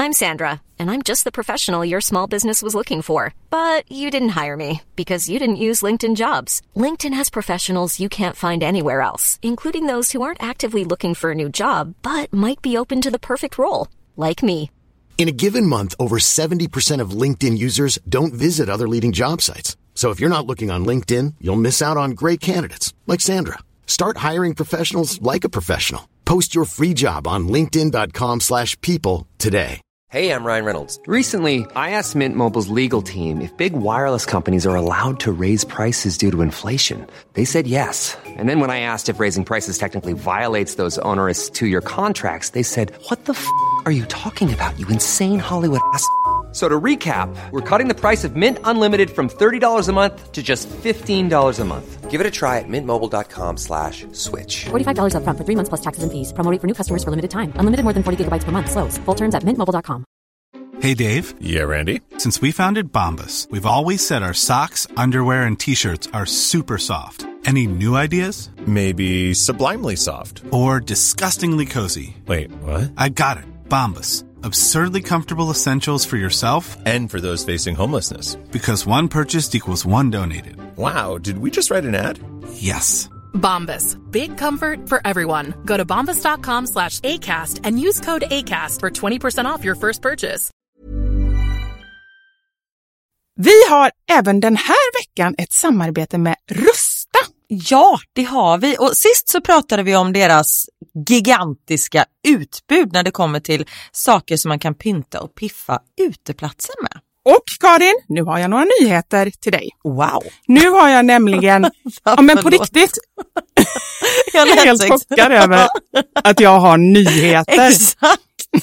I'm Sandra, and I'm just the professional your small business was looking for. But you didn't hire me because you didn't use LinkedIn Jobs. LinkedIn has professionals you can't find anywhere else, including those who aren't actively looking for a new job, but might be open to the perfect role, like me. In a given month, over 70% of LinkedIn users don't visit other leading job sites. So if you're not looking on LinkedIn, you'll miss out on great candidates like Sandra. Start hiring professionals like a professional. Post your free job on linkedin.com/people today. Hey, I'm Ryan Reynolds. Recently, I asked Mint Mobile's legal team if big wireless companies are allowed to raise prices due to inflation. They said yes. And then when I asked if raising prices technically violates those onerous two-year contracts, they said, "What the f*** are you talking about, you insane Hollywood ass?" So to recap, we're cutting the price of Mint Unlimited from $30 a month to just $15 a month. Give it a try at mintmobile.com/switch. $45 up front for 3 months plus taxes and fees. Promo rate for new customers for limited time. Unlimited more than 40 gigabytes per month. Slows full terms at mintmobile.com. Hey, Dave. Yeah, Randy. Since we founded Bombas, we've always said our socks, underwear, and T-shirts are super soft. Any new ideas? Maybe sublimely soft. Or disgustingly cozy. Wait, what? I got it. Bombas. Absurdly comfortable essentials for yourself and for those facing homelessness. Because one purchased equals one donated. Wow, did we just write an ad? Yes. Bombas. Big comfort for everyone. Go to bombas.com/ACAST and use code ACAST for 20% off your first purchase. Vi har även den här veckan ett samarbete med Rusta. Ja, det har vi. Och sist så pratade vi om deras gigantiska utbud när det kommer till saker som man kan pynta och piffa uteplatser med. Och Karin, nu har jag några nyheter till dig. Wow. Nu har jag nämligen, ja men på riktigt, jag är helt chockad över att jag har nyheter. Exakt.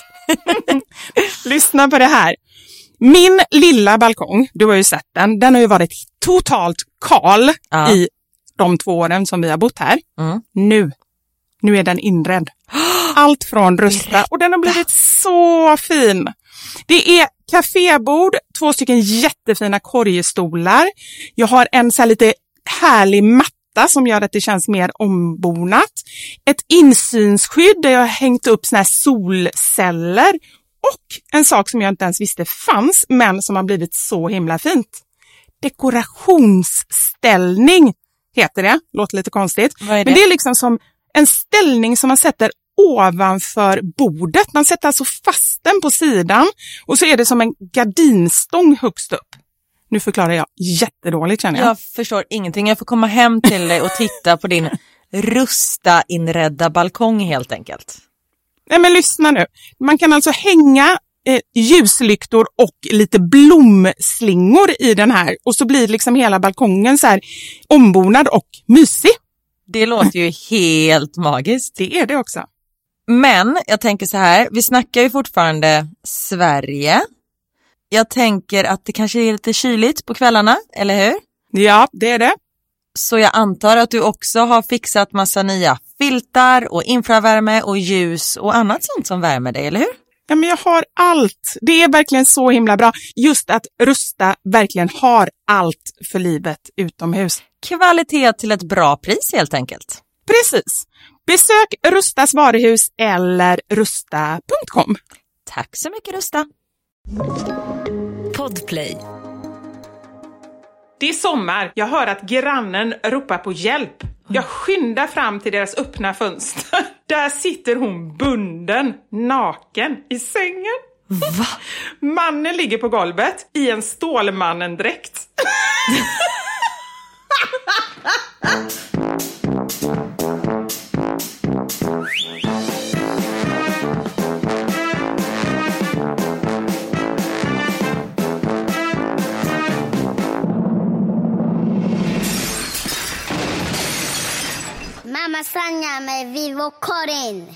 Lyssna på det här. Min lilla balkong, du har ju sett den har ju varit totalt kal i de 2 åren som vi har bott här. Nu är den inredd. Allt från Rusta och den har blivit så fin. Det är kafébord, 2 stycken jättefina korgstolar. Jag har en så här lite härlig matta som gör att det känns mer ombonat. Ett insynsskydd där jag har hängt upp såna här solceller. Och en sak som jag inte ens visste fanns, men som har blivit så himla fint. Dekorationsställning heter det. Låter lite konstigt. Vad är det? Men det är liksom som en ställning som man sätter ovanför bordet. Man sätter alltså fast den på sidan. Och så är det som en gardinstång högst upp. Nu förklarar jag jättedåligt, känner jag. Jag förstår ingenting. Jag får komma hem till dig och titta på din Rusta-inredda balkong helt enkelt. Nej, men lyssna nu. Man kan alltså hänga ljuslyktor och lite blomslingor i den här. Och så blir liksom hela balkongen så här ombonad och mysig. Det låter ju helt magiskt. Det är det också. Men jag tänker så här, vi snackar ju fortfarande Sverige. Jag tänker att det kanske är lite kyligt på kvällarna, eller hur? Ja, det är det. Så jag antar att du också har fixat massa nya filtar och infravärme och ljus och annat sånt som värmer dig, eller hur? Ja, men jag har allt. Det är verkligen så himla bra. Just att Rusta verkligen har allt för livet utomhus. Kvalitet till ett bra pris helt enkelt. Precis. Besök Rustas varuhus eller rusta.com. Tack så mycket, Rusta. Podplay. Det är sommar. Jag hör att grannen ropar på hjälp. Jag skyndar fram till deras öppna fönster. Där sitter hon bunden, naken, i sängen. Va? Mannen ligger på golvet i en Stålmannen-dräkt. Mamma Sanja med Vivo Karin.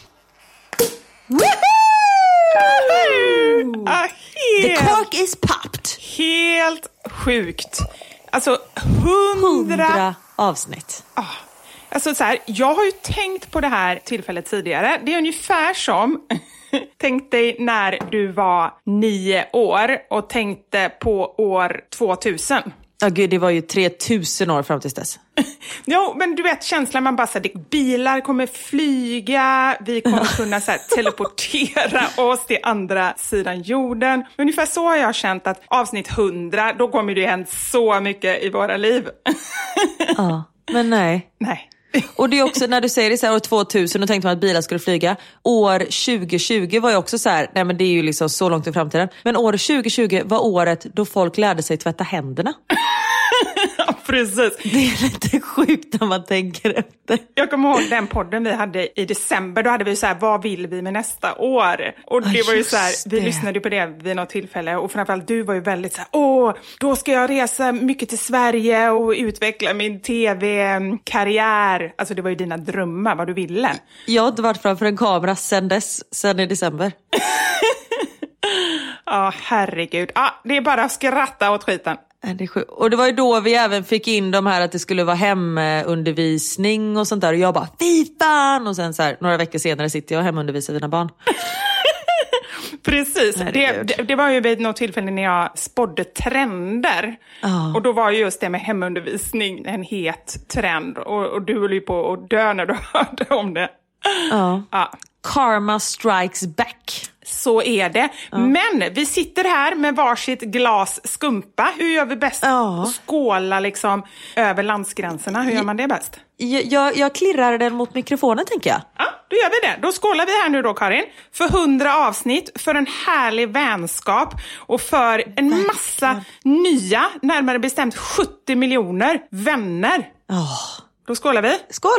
The cork is popped. Helt sjukt. Alltså 100 avsnitt. Alltså så här, jag har ju tänkt på det här tillfället tidigare. Det är ungefär som tänk dig när du var 9 år och tänkte på år 2000. Ja gud, det var ju 3000 år fram till dess. Jo, men du vet känslan man bara säger, bilar kommer flyga, vi kommer kunna så här, teleportera oss till andra sidan jorden. Ungefär så har jag känt att avsnitt 100, då kommer det hänt så mycket i våra liv. Ja, men nej. Och det är också när du säger det så här, år 2000 och tänkte man att bilar skulle flyga. År 2020 var ju också så här, nej men det är ju liksom så långt i framtiden. Men år 2020 var året då folk lärde sig tvätta händerna. Ja, precis. Det är lite sjukt när man tänker efter. Jag kommer ihåg den podden vi hade i december. Då hade vi så här, vad vill vi med nästa år? Och det var ju så här, vi lyssnade på det vid något tillfälle. Och framförallt du var ju väldigt så här, då ska jag resa mycket till Sverige och utveckla min tv-karriär. Alltså det var ju dina drömmar, vad du ville. Jag har inte varit framför en kamera sen i december. Ja, herregud. Ja, det är bara att skratta åt skiten. Och det var ju då vi även fick in de här att det skulle vara hemundervisning och sånt där. Och jag bara, fy fan! Och sen så här, några veckor senare sitter jag och hemundervisar dina barn. Precis, det var ju vid något tillfälle när jag spådde trender. Och då var ju just det med hemundervisning en het trend. Och du höll ju på att dö när du hörde om det. Ja. Karma strikes back. Så är det. Men vi sitter här med varsitt glas skumpa. Hur gör vi bäst? Skåla liksom över landsgränserna. Hur gör man det bäst? Jag klirrar den mot mikrofonen, tänker jag. Ja, då gör vi det. Då skålar vi här nu då, Karin. För 100 avsnitt, för en härlig vänskap och för en massa nya, närmare bestämt 70 miljoner vänner. Då skålar vi. Skål!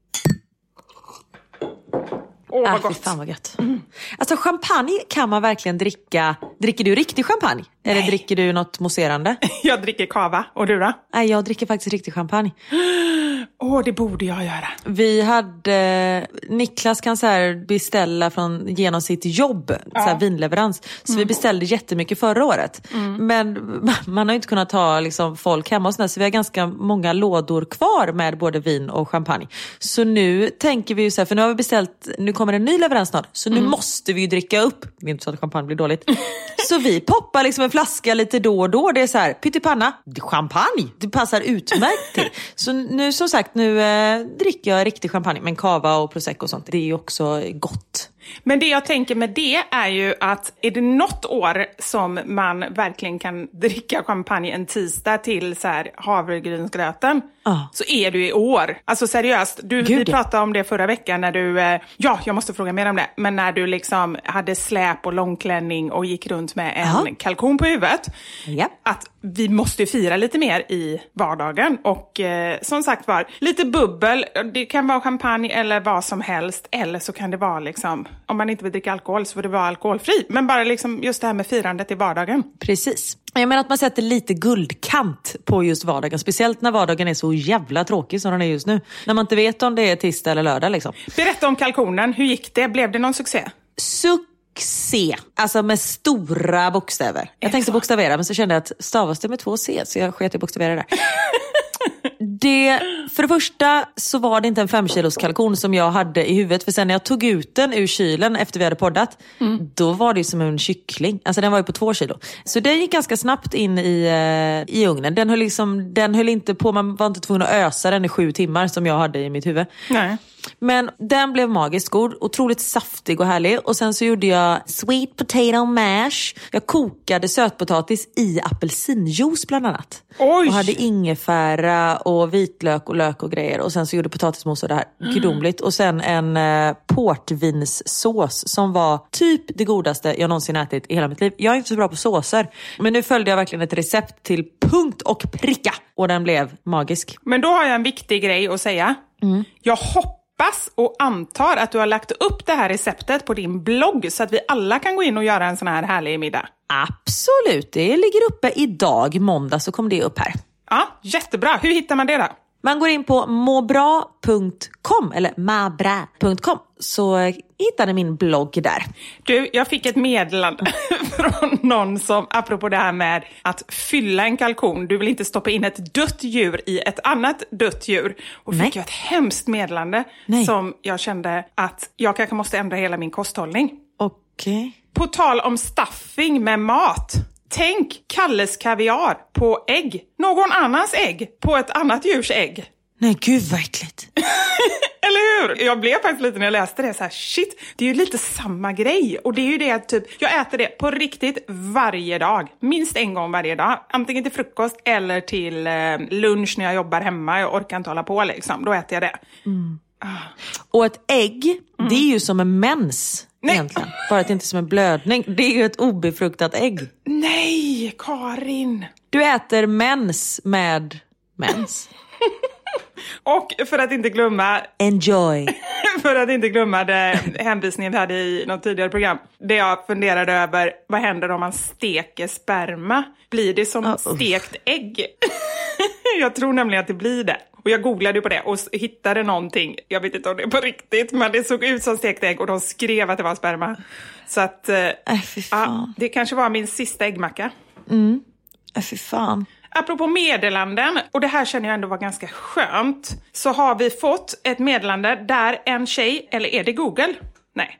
Vad gott. Fan vad gött. Alltså champagne kan man verkligen dricka. Dricker du riktig champagne? Nej. Eller dricker du något mousserande? Jag dricker cava. Och du då? Nej, jag dricker faktiskt riktig champagne. Det borde jag göra. Vi hade... Niklas kan så här beställa genom sitt jobb. Så här vinleverans. Så vi beställde jättemycket förra året. Men man har ju inte kunnat ta liksom, folk hemma och sådär. Så vi har ganska många lådor kvar med både vin och champagne. Så nu tänker vi ju så här, för nu har vi beställt... Nu kommer en ny leverans snart. Så nu måste vi ju dricka upp. Det är inte så att champagne blir dåligt. Så vi poppar liksom en flaska lite då och då. Det är så här, pyttipanna, champagne. Det passar utmärkt till. Så nu som sagt, nu dricker jag riktig champagne. Men cava och prosecco och sånt, det är ju också gott. Men det jag tänker med det är ju att är det något år som man verkligen kan dricka champagne en tisdag till så här havregrynsgröten så är det ju i år. Alltså seriöst, vi pratade om det förra veckan när du, jag måste fråga mer om det, men när du liksom hade släp och långklänning och gick runt med en kalkon på huvudet. Att vi måste fira lite mer i vardagen och som sagt var, lite bubbel, det kan vara champagne eller vad som helst, eller så kan det vara liksom, om man inte vill dricka alkohol så får det vara alkoholfri, men bara liksom just det här med firandet i vardagen. Precis. Jag menar att man sätter lite guldkant på just vardagen, speciellt när vardagen är så jävla tråkig som den är just nu. När man inte vet om det är tisdag eller lördag liksom. Berätta om kalkonen, hur gick det? Blev det någon succé? Succé, alltså med stora bokstäver. Jag tänkte bokstavera, men så kände jag att stavas det med 2 C, så jag sket i bokstavera där. För det första så var det inte en 5 kilos kalkon som jag hade i huvudet. För sen när jag tog ut den ur kylen efter vi hade poddat, då var det som en kyckling. Alltså den var ju på 2 kilo. Så den gick ganska snabbt in i ugnen. Den höll inte på, man var inte tvungen att ösa den i 7 timmar som jag hade i mitt huvud. Nej. Men den blev magiskt god, otroligt saftig och härlig. Och sen så gjorde jag sweet potato mash. Jag kokade sötpotatis i apelsinjuice bland annat. Oj. Och hade ingefära och vitlök och lök och grejer. Och sen så gjorde potatismos och det här gudomligt. Och sen en portvinssås som var typ det godaste jag någonsin ätit i hela mitt liv. Jag är inte så bra på såser, men nu följde jag verkligen ett recept till punkt och pricka. Och den blev magisk. Men då har jag en viktig grej att säga. Jag hoppas och antar att du har lagt upp det här receptet på din blogg så att vi alla kan gå in och göra en sån här härlig middag. Absolut, det ligger uppe idag, måndag, så kommer det upp här. Ja, jättebra. Hur hittar man det då? Man går in på mobra.com eller mabra.com, så hittar ni min blogg där. Du, jag fick ett meddelande från någon som, apropå det här med att fylla en kalkon, du vill inte stoppa in ett dött djur i ett annat dött djur. Och fick jag ett hemskt meddelande som jag kände att jag kanske måste ändra hela min kosthållning. Okej. På tal om stuffing med mat. Tänk Kalles kaviar på ägg. Någon annans ägg på ett annat djurs ägg. Nej, gud vad äckligt. Eller hur? Jag blev faktiskt lite när jag läste det så här, shit, det är ju lite samma grej. Och det är ju det typ, jag äter det på riktigt varje dag. Minst en gång varje dag. Antingen till frukost eller till lunch när jag jobbar hemma. Jag orkar inte hålla på liksom, då äter jag det. Och ett ägg, det är ju som en mens. Nej. Egentligen. Bara att det inte är som en blödning. Det är ju ett obefruktat ägg. Nej, Karin. Du äter mens med mens. Och för att inte glömma... Enjoy. För att inte glömma det hänvisningen vi hade i något tidigare program. Det jag funderade över, vad händer om man steker sperma? Blir det som stekt ägg? Jag tror nämligen att det blir det. Och jag googlade på det och hittade någonting. Jag vet inte om det är på riktigt, men det såg ut som stekt ägg och de skrev att det var sperma. Så att det kanske var min sista äggmacka. Fy fan. Apropå meddelanden, och det här känner jag ändå var ganska skönt, så har vi fått ett meddelande där en tjej, eller är det Google? Nej.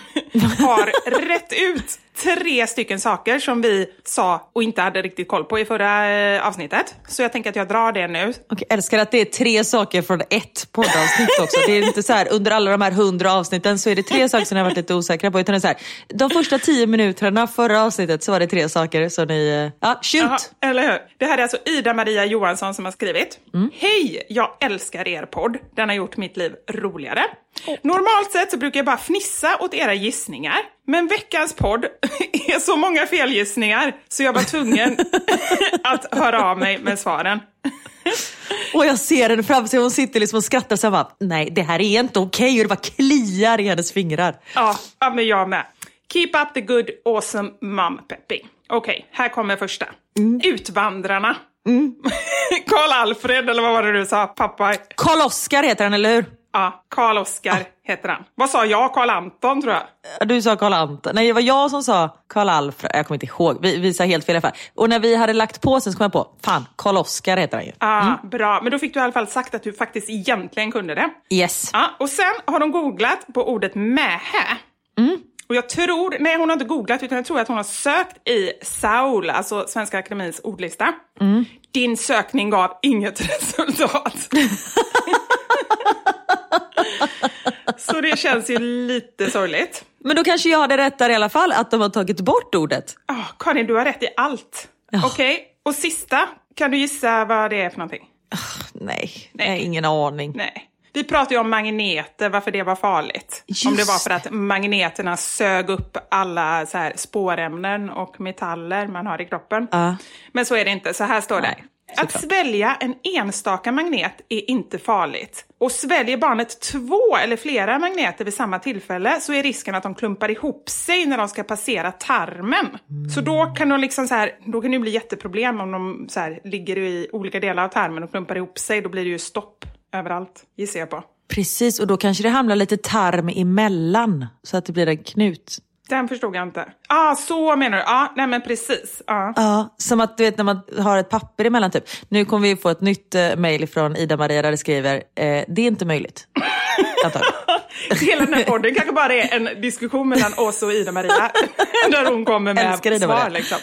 har rätt ut 3 stycken saker som vi sa och inte hade riktigt koll på i förra avsnittet. Så jag tänker att jag drar det nu. Okej, älskar att det är 3 saker från ett poddavsnitt också. Det är inte så här, under alla de här 100 avsnitten så är det 3 saker som jag har varit lite osäkra på. Utan det är så här, de första 10 minuterna förra avsnittet så var det 3 saker som ni... shoot! Aha, eller hur? Det här är alltså Ida-Maria Johansson som har skrivit. Hej, jag älskar er podd. Den har gjort mitt liv roligare. Normalt sett så brukar jag bara fnissa åt era gissningar. Men veckans podd är så många felgissningar så jag var tvungen att höra av mig med svaren. Och jag ser henne framför sig, hon sitter liksom och skrattar så här, nej det här är inte okej. Och det bara kliar i hennes fingrar. Ja, men jag med. Keep up the good, awesome mom pepping. Okej, här kommer första. Utvandrarna. Karl Alfred, eller vad var det du sa, pappa? Karl Oskar heter han, eller hur? Ja, Karl Oskar heter han. Vad sa jag? Karl Anton, tror jag. Du sa Karl Anton. Nej, det var jag som sa Karl Alfred. Jag kommer inte ihåg. Vi sa helt fel i alla fall. Och när vi hade lagt på sen så kom jag på, fan, Karl Oskar heter han ju. Bra. Men då fick du i alla fall sagt att du faktiskt egentligen kunde det. Yes. Och sen har de googlat på ordet mähä. Och jag tror, nej hon har inte googlat utan jag tror att hon har sökt i Saul, alltså Svenska Akademins ordlista. Din sökning gav inget resultat. Så det känns ju lite sorgligt. Men då kanske jag hade rätt där i alla fall, att de har tagit bort ordet. Karin, du har rätt i allt. Okej, och sista, kan du gissa vad det är för någonting? Nej, jag har ingen aning. Nej. Vi pratade ju om magneter, varför det var farligt. Just om det var för att magneterna sög upp alla så här spårämnen och metaller man har i kroppen. Men så är det inte, så här står det. Att svälja en enstaka magnet är inte farligt. Och sväljer barnet 2 eller flera magneter vid samma tillfälle så är risken att de klumpar ihop sig när de ska passera tarmen. Så då kan de liksom så här, då kan det bli jätteproblem om de så här ligger i olika delar av tarmen och klumpar ihop sig. Då blir det ju stopp överallt, gissar jag på. Precis, och då kanske det hamnar lite tarm emellan så att det blir en knut. Den förstod jag inte. Så menar du. Nej men precis. Ja, som att du vet när man har ett papper emellan typ. Nu kommer vi få ett nytt mejl från Ida-Maria där det skriver, det är inte möjligt. Hela den här podden kanske bara är en diskussion mellan oss och Ida-Maria. Där hon kommer med svar liksom.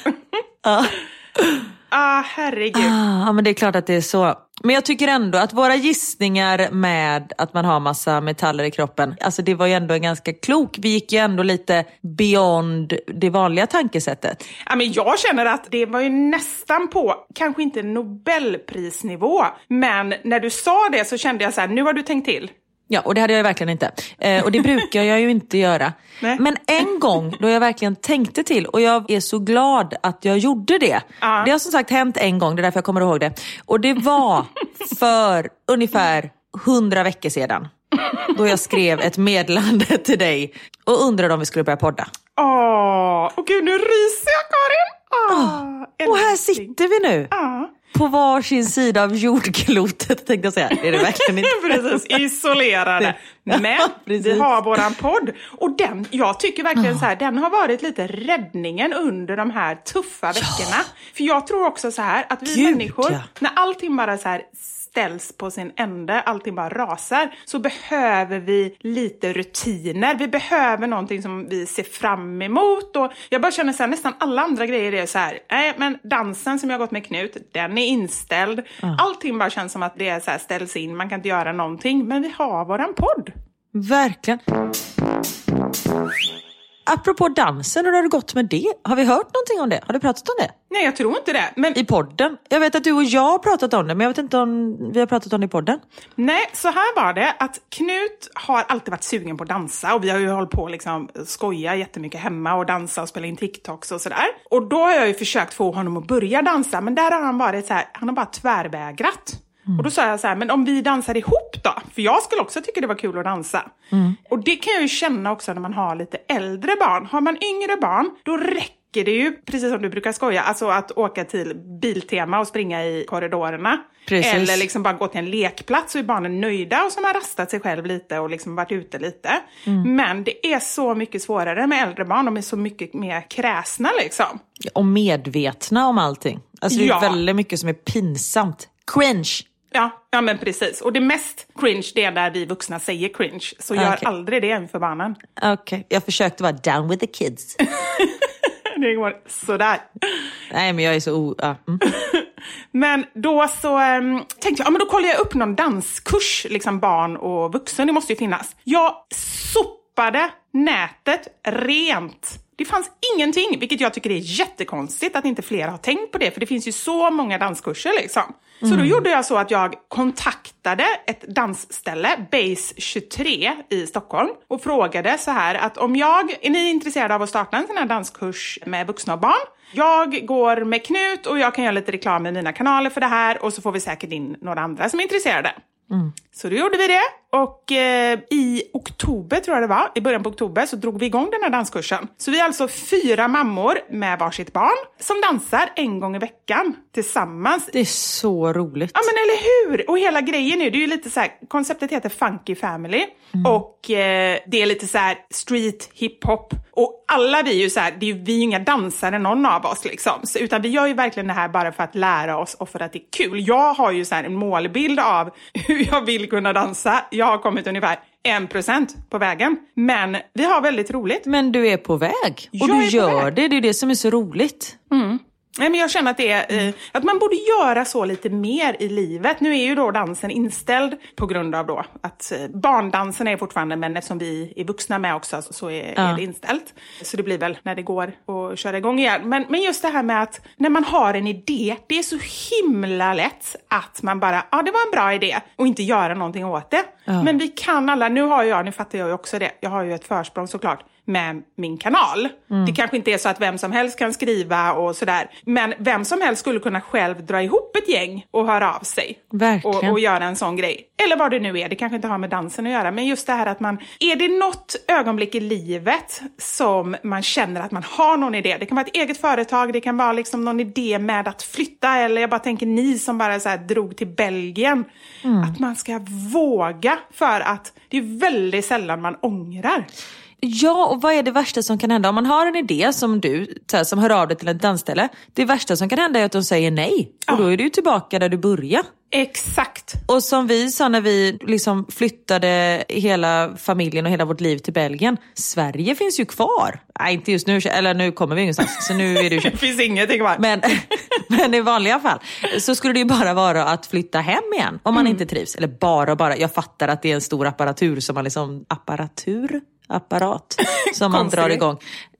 Herregud. Ja, men det är klart att det är så. Men jag tycker ändå att våra gissningar med att man har massa metaller i kroppen, alltså det var ju ändå en ganska klok. Vi gick ju ändå lite beyond det vanliga tankesättet. Ja, men jag känner att det var ju nästan på, kanske inte Nobelprisnivå, men när du sa det så kände jag så här, nu har du tänkt till. Ja, och det hade jag verkligen inte. Och det brukar jag ju inte göra. Nej. Men en gång då jag verkligen tänkte till, och jag är så glad att jag gjorde det. Det har som sagt hänt en gång, det är därför jag kommer ihåg det. Och det var för ungefär 100 veckor sedan. Då jag skrev ett meddelande till dig och undrade om vi skulle börja podda. Åh gud, nu ryser jag, Karin. Och här sitter vi nu. På varsin sida av jordklotet, tänkte jag säga. Det är det verkligen inte. Precis, isolerade. Men vi har våran podd. Och den, jag tycker verkligen så här, den har varit lite räddningen under de här tuffa veckorna. För jag tror också så här, att vi människor, när allting bara så här ställs på sin ände, allting bara rasar, så behöver vi lite rutiner. Vi behöver någonting som vi ser fram emot. Och jag bara känner så här, nästan alla andra grejer är så här, nej men dansen som jag har gått med Knut, den är inställd. Allting bara känns som att det är så här, ställs in, man kan inte göra någonting. Men vi har våran podd. Verkligen. Apropå dansen, hur har det gått med det? Har vi hört någonting om det? Har du pratat om det? Nej, jag tror inte det. Men... I podden? Jag vet att du och jag har pratat om det, men jag vet inte om vi har pratat om det i podden. Nej, så här var det att Knut har alltid varit sugen på att dansa. Och vi har ju hållit på liksom skoja jättemycket hemma och dansa och spela in TikToks och sådär. Och då har jag ju försökt få honom att börja dansa. Men där har han varit så här, han har bara tvärvägrat. Och då sa jag så här, men om vi dansar ihop då? För jag skulle också tycka det var kul att dansa. Och det kan jag ju känna också när man har lite äldre barn. Har man yngre barn, då räcker det ju, precis som du brukar skoja, alltså att åka till Biltema och springa i korridorerna. Precis. Eller liksom bara gå till en lekplats och är barnen nöjda och som har rastat sig själv lite och liksom varit ute lite. Men det är så mycket svårare med äldre barn. De är så mycket mer kräsna liksom. Och medvetna om allting. Alltså det är väldigt mycket som är pinsamt. Cringe. Ja, men precis. Och det mest cringe, det är där vi vuxna säger cringe. Så gör aldrig det för barnen. Okej, jag försökte vara down with the kids. Det går sådär. Nej, men jag är så... Men då så tänkte jag, men då kollar jag upp någon danskurs, liksom barn och vuxen, det måste ju finnas. Jag sopade nätet rent. Det fanns ingenting, vilket jag tycker är jättekonstigt att inte fler har tänkt på det. För det finns ju så många danskurser liksom. Så då gjorde jag så att jag kontaktade ett dansställe, Base 23 i Stockholm. Och frågade så här att är ni intresserade av att starta en sån här danskurs med vuxna och barn? Jag går med Knut och jag kan göra lite reklam i mina kanaler för det här. Och så får vi säkert in några andra som är intresserade. Så då gjorde vi det. Och i oktober tror jag det var, i början på oktober så drog vi igång den här danskursen. Så vi är alltså 4 mammor med varsitt barn som dansar en gång i veckan tillsammans. Det är så roligt. Ja men eller hur? Och hela grejen nu, det är ju lite så här, konceptet heter Funky Family. Och det är lite så här street hiphop. Och alla vi är ju så här, vi är ju inga dansare någon av oss liksom. Så, utan vi gör ju verkligen det här bara för att lära oss och för att det är kul. Jag har ju så här en målbild av hur jag vill kunna dansa. Jag har kommit ungefär 1% på vägen. Men vi har väldigt roligt. Men du är på väg. Och du gör det. Det är det som är så roligt. Nej, men jag känner att det är att man borde göra så lite mer i livet. Nu är ju då dansen inställd på grund av då att barndansen är fortfarande, men eftersom vi är vuxna med också så är det inställt. Så det blir väl när det går att köra igång igen. Men just det här med att när man har en idé, det är så himla lätt att man bara, det var en bra idé och inte göra någonting åt det. Men vi kan alla, nu fattar jag ju också det, jag har ju ett försprång såklart med min kanal. Det kanske inte är så att vem som helst kan skriva och sådär. Men vem som helst skulle kunna själv dra ihop ett gäng och höra av sig. Och göra en sån grej. Eller vad det nu är. Det kanske inte har med dansen att göra. Men just det här att är det något ögonblick i livet som man känner att man har någon idé. Det kan vara ett eget företag. Det kan vara liksom någon idé med att flytta. Eller jag bara tänker ni som bara så här drog till Belgien. Att man ska våga, för att det är väldigt sällan man ångrar. Ja, och vad är det värsta som kan hända? Om man har en idé som du, som hör av dig till ett dansställe. Det värsta som kan hända är att de säger nej. Och då är du tillbaka där du börjar. Exakt. Och som vi sa när vi liksom flyttade hela familjen och hela vårt liv till Belgien. Sverige finns ju kvar. Nej, inte just nu, eller nu kommer vi ingenstans. Så nu är det ju det finns ingenting kvar. Men i vanliga fall så skulle det ju bara vara att flytta hem igen. Om man inte trivs. Eller bara. Jag fattar att det är en stor apparatur som man liksom... apparat som man drar igång.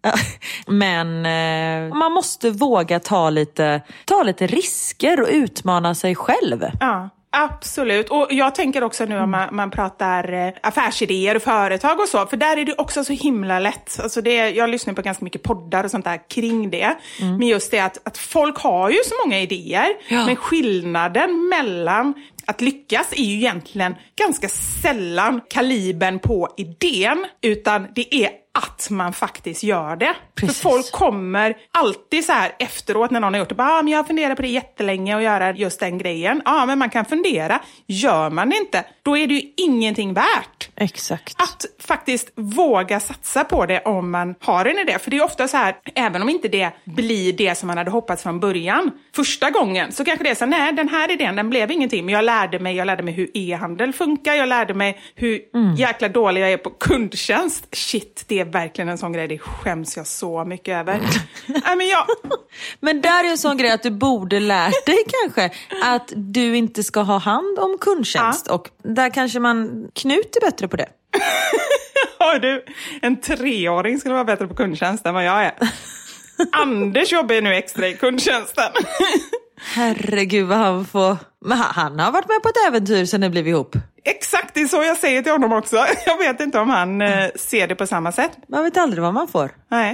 Men man måste våga ta lite risker och utmana sig själv. Ja, absolut. Och jag tänker också nu om man pratar affärsidéer och företag och så. För där är det också så himla lätt. Alltså jag lyssnar på ganska mycket poddar och sånt där kring det. Men just det att folk har ju så många idéer. Ja. Men skillnaden mellan att lyckas är ju egentligen ganska sällan kalibern på idén, utan det är att man faktiskt gör det. Precis. För folk kommer alltid så här efteråt när någon har gjort det. Men jag funderar på det jättelänge och göra just den grejen. Ja, men man kan fundera. Gör man det inte, då är det ju ingenting värt. Exakt. Att faktiskt våga satsa på det om man har en idé. För det är ofta så här, även om inte det blir det som man hade hoppats från början. Första gången så kanske det är så, nej, den här idén, den blev ingenting. Men jag lärde mig hur e-handel funkar. Jag lärde mig hur jäkla dålig jag är på kundtjänst. Shit, det är verkligen en sån grej. Det skäms jag så mycket över. Men där är en sån grej att du borde lärt dig kanske att du inte ska ha hand om kundtjänst. Och där kanske Knut är bättre på det. Ja, du, en 3-åring skulle vara bättre på kundtjänst än vad jag är. Anders jobbar ju nu extra i kundtjänsten. Herregud vad han får... Men han har varit med på ett äventyr sen det blev ihop. Exakt, det är så jag säger till honom också. Jag vet inte om han ser det på samma sätt. Man vet aldrig vad man får. Nej.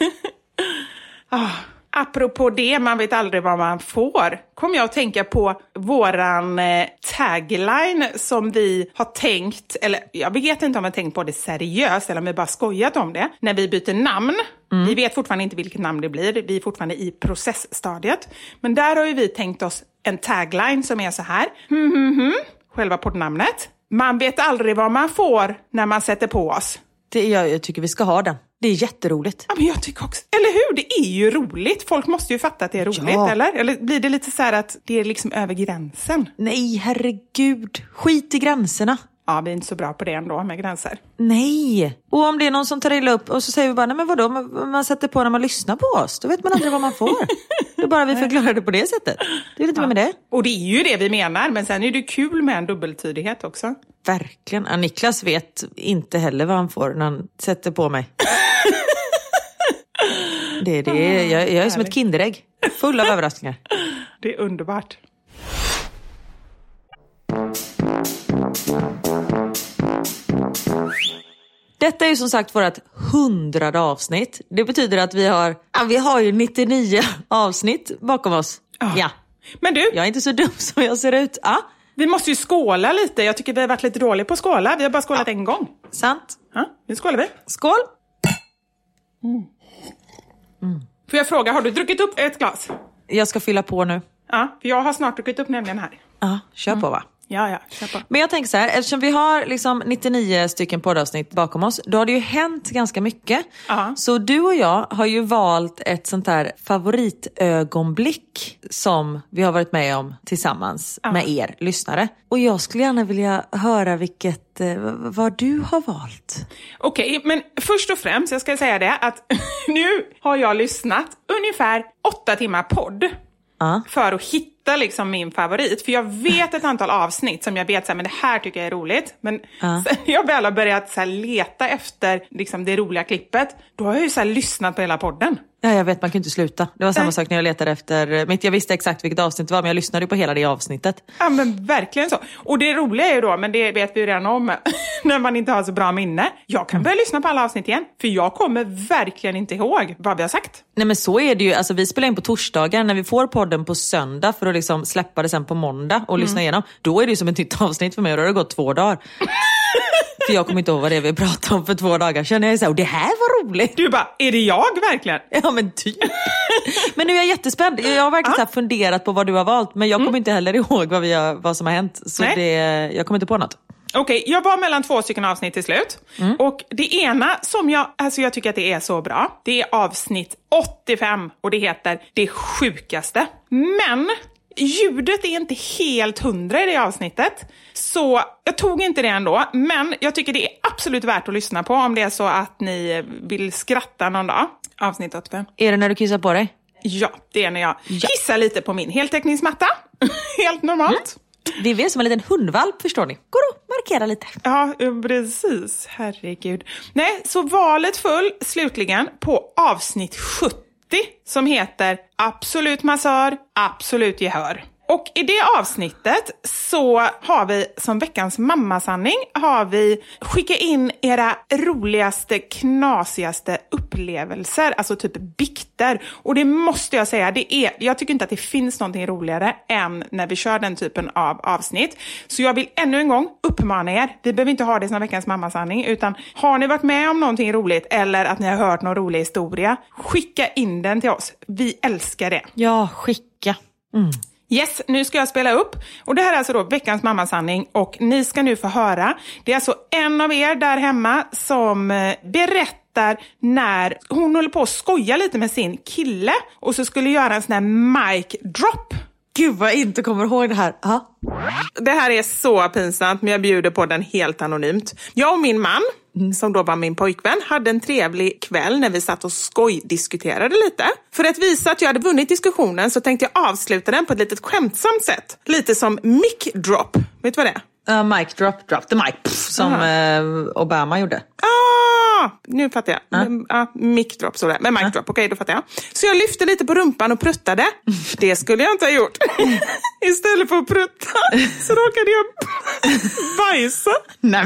Apropå det, man vet aldrig vad man får. Kom jag att tänka på våran tagline som vi har tänkt, eller jag vet inte om vi har tänkt på det seriöst eller om vi bara skojat om det. När vi byter namn, vi vet fortfarande inte vilket namn det blir, vi är fortfarande i processstadiet. Men där har ju vi tänkt oss en tagline som är så här. Själva poddnamnet. Man vet aldrig vad man får när man sätter på oss. Jag tycker vi ska ha den. Det är jätteroligt. Ja, men jag tycker också. Eller hur? Det är ju roligt. Folk måste ju fatta att det är roligt, eller? Eller blir det lite så här att det är liksom över gränsen? Nej, herregud. Skit i gränserna. Ja, vi är inte så bra på det ändå med gränser. Nej. Och om det är någon som tar illa upp och så säger vi bara, nej men vadå? Man sätter på när man lyssnar på oss. Då vet man aldrig vad man får. Då bara vi förklarar det på det sättet. Det är inte med det. Och det är ju det vi menar. Men sen är det kul med en dubbeltydighet också. Verkligen. Ja, Niklas vet inte heller vad han får när han sätter på mig. Jag är som ett kinderägg. Full av överraskningar. Det är underbart. Detta är ju som sagt vårt 100:e avsnitt. Det betyder att vi har ju 99 avsnitt bakom oss. Ja. Men du, jag är inte så dum som jag ser ut. Vi måste ju skåla lite. Jag tycker vi har varit lite dåliga på att skåla. Vi har bara skålat en gång. Sant. Nu skålar vi. Skål. Får jag fråga, har du druckit upp ett glas? Jag ska fylla på nu. Ja, för jag har snart druckit upp nämligen här. Ja, kör på va? Ja, kör på. Men jag tänker så här, eftersom vi har liksom 99 stycken poddavsnitt bakom oss, då har det ju hänt ganska mycket. Så du och jag har ju valt ett sånt här favoritögonblick som vi har varit med om tillsammans med er lyssnare. Och jag skulle gärna vilja höra vad du har valt. Okej, men först och främst, jag ska säga det, att nu har jag lyssnat ungefär 8 timmar podd. För att hitta liksom min favorit. För jag vet ett antal avsnitt som jag vet så här, men det här tycker jag är roligt. Men sen jag väl har börjat så här, leta efter liksom, det roliga klippet, då har jag ju så här, lyssnat på hela podden. Ja, jag vet, man kan inte sluta. Det var samma sak när jag letade efter jag visste exakt vilket avsnitt det var, men jag lyssnade på hela det avsnittet. Ja, men verkligen så. Och det roliga är ju då, men det vet vi ju redan om, när man inte har så bra minne. Jag kan börja lyssna på alla avsnitt igen, för jag kommer verkligen inte ihåg vad vi har sagt. Nej, men så är det ju. Alltså, vi spelar in på torsdagar, när vi får podden på söndag för att liksom släppa det sen på måndag och lyssna igenom. Då är det ju som ett nytt avsnitt för mig och då har det gått 2 dagar. För jag kommer inte ihåg vad det är vi pratade om för 2 dagar sedan. Jag är så här, och det här var roligt. Du bara, är det jag verkligen? Ja, men typ. Men nu är jag jättespänd. Jag har verkligen så här funderat på vad du har valt. Men jag kommer inte heller ihåg vad som har hänt. Så jag kommer inte på något. Okej, jag var mellan 2 stycken avsnitt till slut. Och det ena som jag tycker att det är så bra, det är avsnitt 85. Och det heter Det sjukaste. Men ljudet är inte helt 100 i det avsnittet. Så jag tog inte det ändå. Men jag tycker det är absolut värt att lyssna på om det är så att ni vill skratta någon dag. Avsnitt 85. Är det när du kissar på dig? Ja, det är när jag kissar lite på min heltäckningsmatta. Helt normalt. Det är som en liten hundvalp, förstår ni. Går att markera lite. Ja, precis. Herregud. Nej, så valet föll slutligen på avsnitt 70 som heter Absolut massör, absolut gehör. Och i det avsnittet så har vi som veckans mammasanning skicka in era roligaste, knasigaste upplevelser, alltså typ bikter. Och det måste jag säga, jag tycker inte att det finns någonting roligare än när vi kör den typen av avsnitt. Så jag vill ännu en gång uppmana er, vi behöver inte ha det som veckans mammasanning, utan har ni varit med om någonting roligt eller att ni har hört någon rolig historia, skicka in den till oss. Vi älskar det. Ja, skicka. Yes, nu ska jag spela upp. Och det här är alltså då veckans mammasanning och ni ska nu få höra. Det är alltså en av er där hemma som berättar när hon håller på att skoja lite med sin kille och så skulle göra en sån här mic drop. Gud vad jag inte kommer ihåg det här. Aha. Det här är så pinsamt, men jag bjuder på den helt anonymt. Jag och min man, som då var min pojkvän, hade en trevlig kväll när vi satt och skojdiskuterade lite. För att visa att jag hade vunnit diskussionen så tänkte jag avsluta den på ett litet skämtsamt sätt. Lite som mic drop. Vet du vad det är? Mic drop the mic. Som Obama gjorde. Nu fattar jag. Mic drop så där. Men mic drop, okej, då fattar jag. Så jag lyfte lite på rumpan och pruttade. Det skulle jag inte ha gjort. Istället för att prutta så råkade jag bajsa. Nej.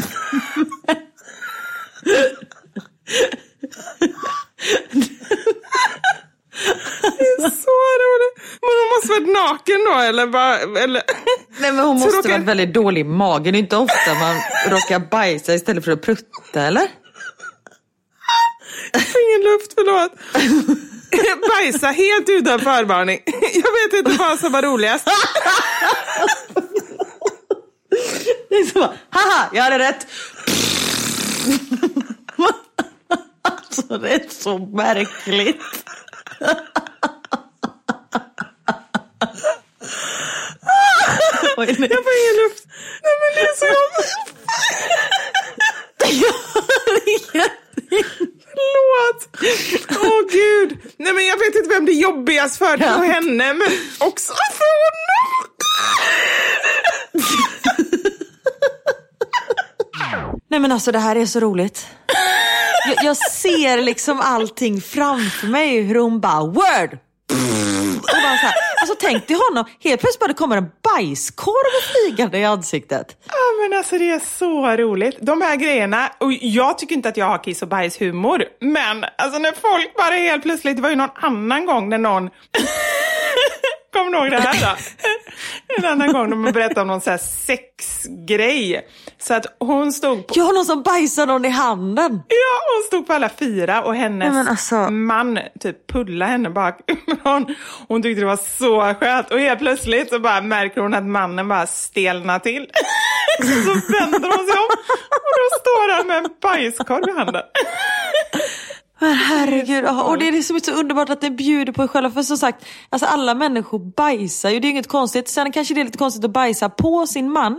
Det är så roligt. Men hon måste varit naken då, eller bara... Eller... Nej, men hon måste varit väldigt dålig i magen. Det är inte ofta man råkar bajsa istället för att prutta, eller? Ingen luft, förlåt. Bajsa helt utan förvarning. Jag vet inte vad som var roligast. Det är så, haha, jag hade rätt. Alltså, det är så märkligt. Jag får ingen luft. Nej, men det är så jobbigt. Förlåt. Åh gud. Nej, men jag vet inte vem det är jobbigast för henne, men också för honom. Nej, men alltså det här är så roligt. Jag ser liksom allting framför mig. Hur hon bara, word. Och bara så här, alltså tänk dig honom. Helt plötsligt bara det kommer en bajskorv flygande i ansiktet. Ja, men alltså det är så roligt. De här grejerna, och jag tycker inte att jag har kiss- och bajshumor. Men alltså när folk bara helt plötsligt, det var ju någon annan gång när någon... Kommer du ihåg det här då? En annan gång de berättade om någon så här sexgrej. Så att hon stod på... Jag har någon som bajsar någon i handen. Ja, hon stod på alla fyra och hennes man typ pullade henne bakifrån. Hon tyckte det var så skönt. Och helt plötsligt så bara märker hon att mannen bara stelnar till. Så vänder hon sig om och då står han med en bajskorv i handen. Men herregud, och det är liksom så underbart att det bjuder på er själva. För som sagt, alltså alla människor bajsar ju, det är inget konstigt. Sen kanske det är lite konstigt att bajsa på sin man.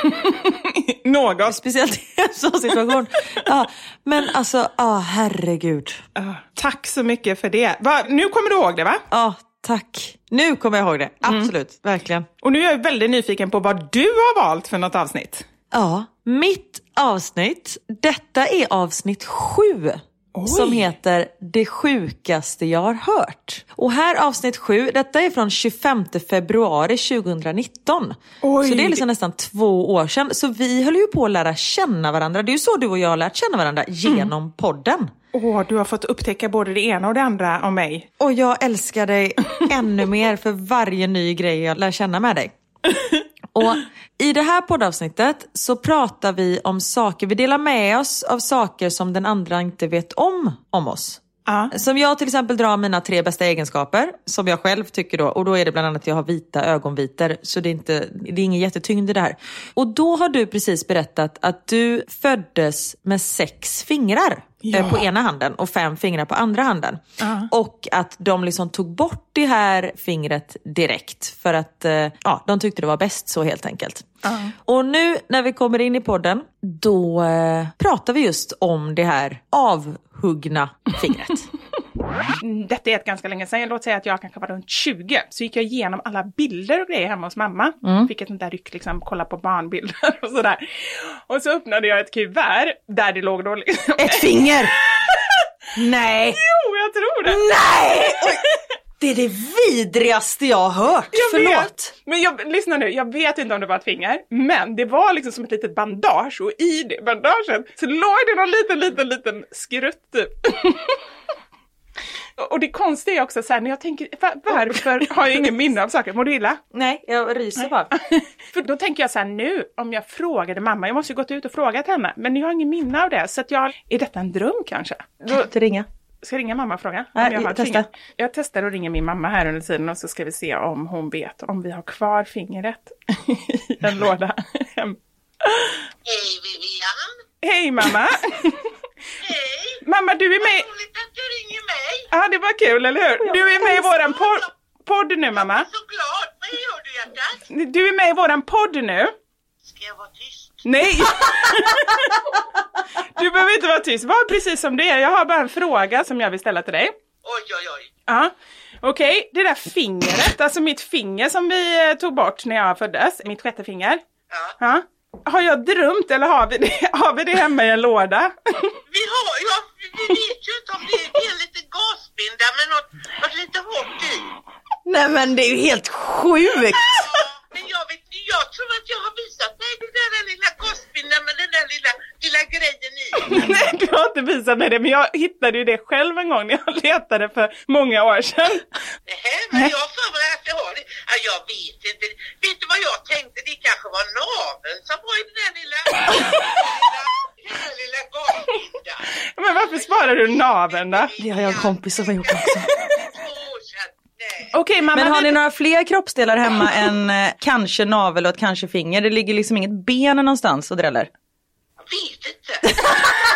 Något. Speciellt i en sån situation. Ja, men alltså, herregud. Tack så mycket för det. Nu kommer du ihåg det, va? Ja, tack. Nu kommer jag ihåg det, absolut, verkligen. Och nu är jag väldigt nyfiken på vad du har valt för något avsnitt. Ja, mitt avsnitt, detta är avsnitt 7. Oj. Som heter Det sjukaste jag har hört. Och här avsnitt 7, detta är från 25 februari 2019. Oj. Så det är liksom nästan 2 år sedan. Så vi höll ju på att lära känna varandra. Det är ju så du och jag har lärt känna varandra genom podden. Du har fått upptäcka både det ena och det andra om mig. Och jag älskar dig ännu mer för varje ny grej jag lär känna med dig. Och i det här poddavsnittet så pratar vi om saker, vi delar med oss av saker som den andra inte vet om oss. Som jag till exempel drar mina 3 bästa egenskaper, som jag själv tycker då. Och då är det bland annat att jag har vita ögonvitor, så det är ingen jättetyngd i det här. Och då har du precis berättat att du föddes med 6 fingrar på ena handen och 5 fingrar på andra handen. Och att de liksom tog bort det här fingret direkt för att de tyckte det var bäst så helt enkelt. Och nu när vi kommer in i podden, då pratar vi just om det här avhuggna fingret. Detta är ett ganska länge sedan. Låt säga att jag kanske var runt 20. Så gick jag igenom alla bilder och grejer hemma hos mamma. Fick ett sånt där ryck, liksom, kolla på barnbilder och sådär. Och så öppnade jag ett kuvert där det låg då liksom... Ett finger! Nej! Jo, jag tror det. Nej! Det är det vidrigaste jag har hört. Förlåt. Men lyssna nu, jag vet inte om det var ett finger. Men det var liksom som ett litet bandage. Och i det bandaget så låg det någon liten skrutt typ. Och det konstiga är också så här, när jag tänker, varför har jag ingen minne av saker? Mår du illa? Nej, jag ryser bara. För då tänker jag så här, nu om jag frågade mamma, jag måste ju gått ut och frågat henne. Men jag har ingen minne av det. Så att är detta en dröm kanske? Då ringa. Ska jag ringa mamma och fråga? Nej, testa. Jag testar att ringa min mamma här under tiden och så ska vi se om hon vet om vi har kvar fingret i en låda hem. Hej Vivian. Hej mamma. Hej. Mamma, du är med. Vad roligt att du ringer mig. Ja, det var kul, eller hur? Du är med i våran podd nu, mamma. Jag är så glad. Vad gör du, hjärtat? Du är med i våran podd nu. Ska jag vara tyst? Nej. Du behöver inte vara tyst. Var precis som det är. Jag har bara en fråga som jag vill ställa till dig. Oj. Ja. Okej, det där fingret, alltså mitt finger som vi tog bort när jag föddes, mitt sjätte finger. Ja. Har jag drömt eller har vi det hemma i en låda? Vi vet ju inte om det är lite gasbinda med något lite hårt i. Nej men det är ju helt sjukt. Men jag tror att jag har visat dig den där lilla gasbinda med den där lilla grejen i. Nej, du har inte visat mig det, men jag hittade ju det själv en gång när jag letade för många år sedan. Nej, men jag för mig att jag har det. Ja, jag vet inte. Vet du vad jag tänkte? Det kanske var naveln som var i den där lilla gasbindan. Men varför sparar du naveln då? Det har jag en kompis som har gjort också. Okej, mamma, men har ni några fler kroppsdelar hemma än kanske navel och ett kanske finger? Det ligger liksom inget ben någonstans och dräller. Jag vet inte.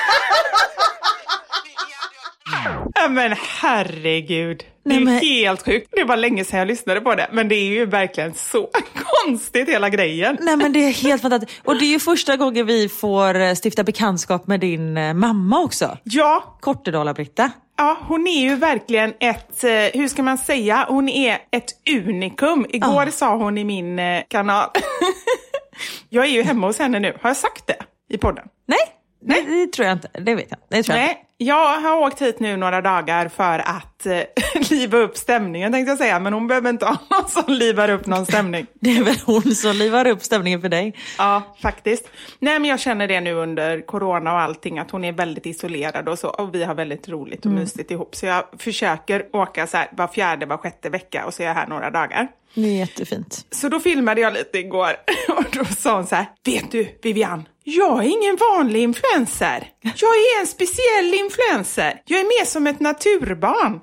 Ja, men herregud. Det är helt sjukt. Det var länge sedan jag lyssnade på det. Men det är ju verkligen så konstigt hela grejen. Nej men det är helt fantastiskt. Och det är ju första gången vi får stifta bekantskap med din mamma också. Ja. Kortedala-Britta. Ja, hon är ju verkligen ett, hur ska man säga, hon är ett unikum. Igår sa hon i min kanal. Jag är ju hemma hos henne nu. Har jag sagt det i podden? Nej, det tror jag inte. Det vet jag. Det tror jag inte. Jag har åkt hit nu några dagar för att liva upp stämningen tänkte jag säga. Men hon behöver inte ha någon som livar upp någon stämning. Det är väl hon som livar upp stämningen för dig. Ja, faktiskt. Nej, men jag känner det nu under corona och allting. Att hon är väldigt isolerad och så. Och vi har väldigt roligt och mysigt ihop. Så jag försöker åka så här var 4:e, var 6:e vecka. Och så är jag här några dagar. Det är jättefint. Så då filmade jag lite igår. Och då sa hon så här: vet du Vivian, jag är ingen vanlig influencer. Jag är en speciell influencer. Jag är mer som ett naturbarn.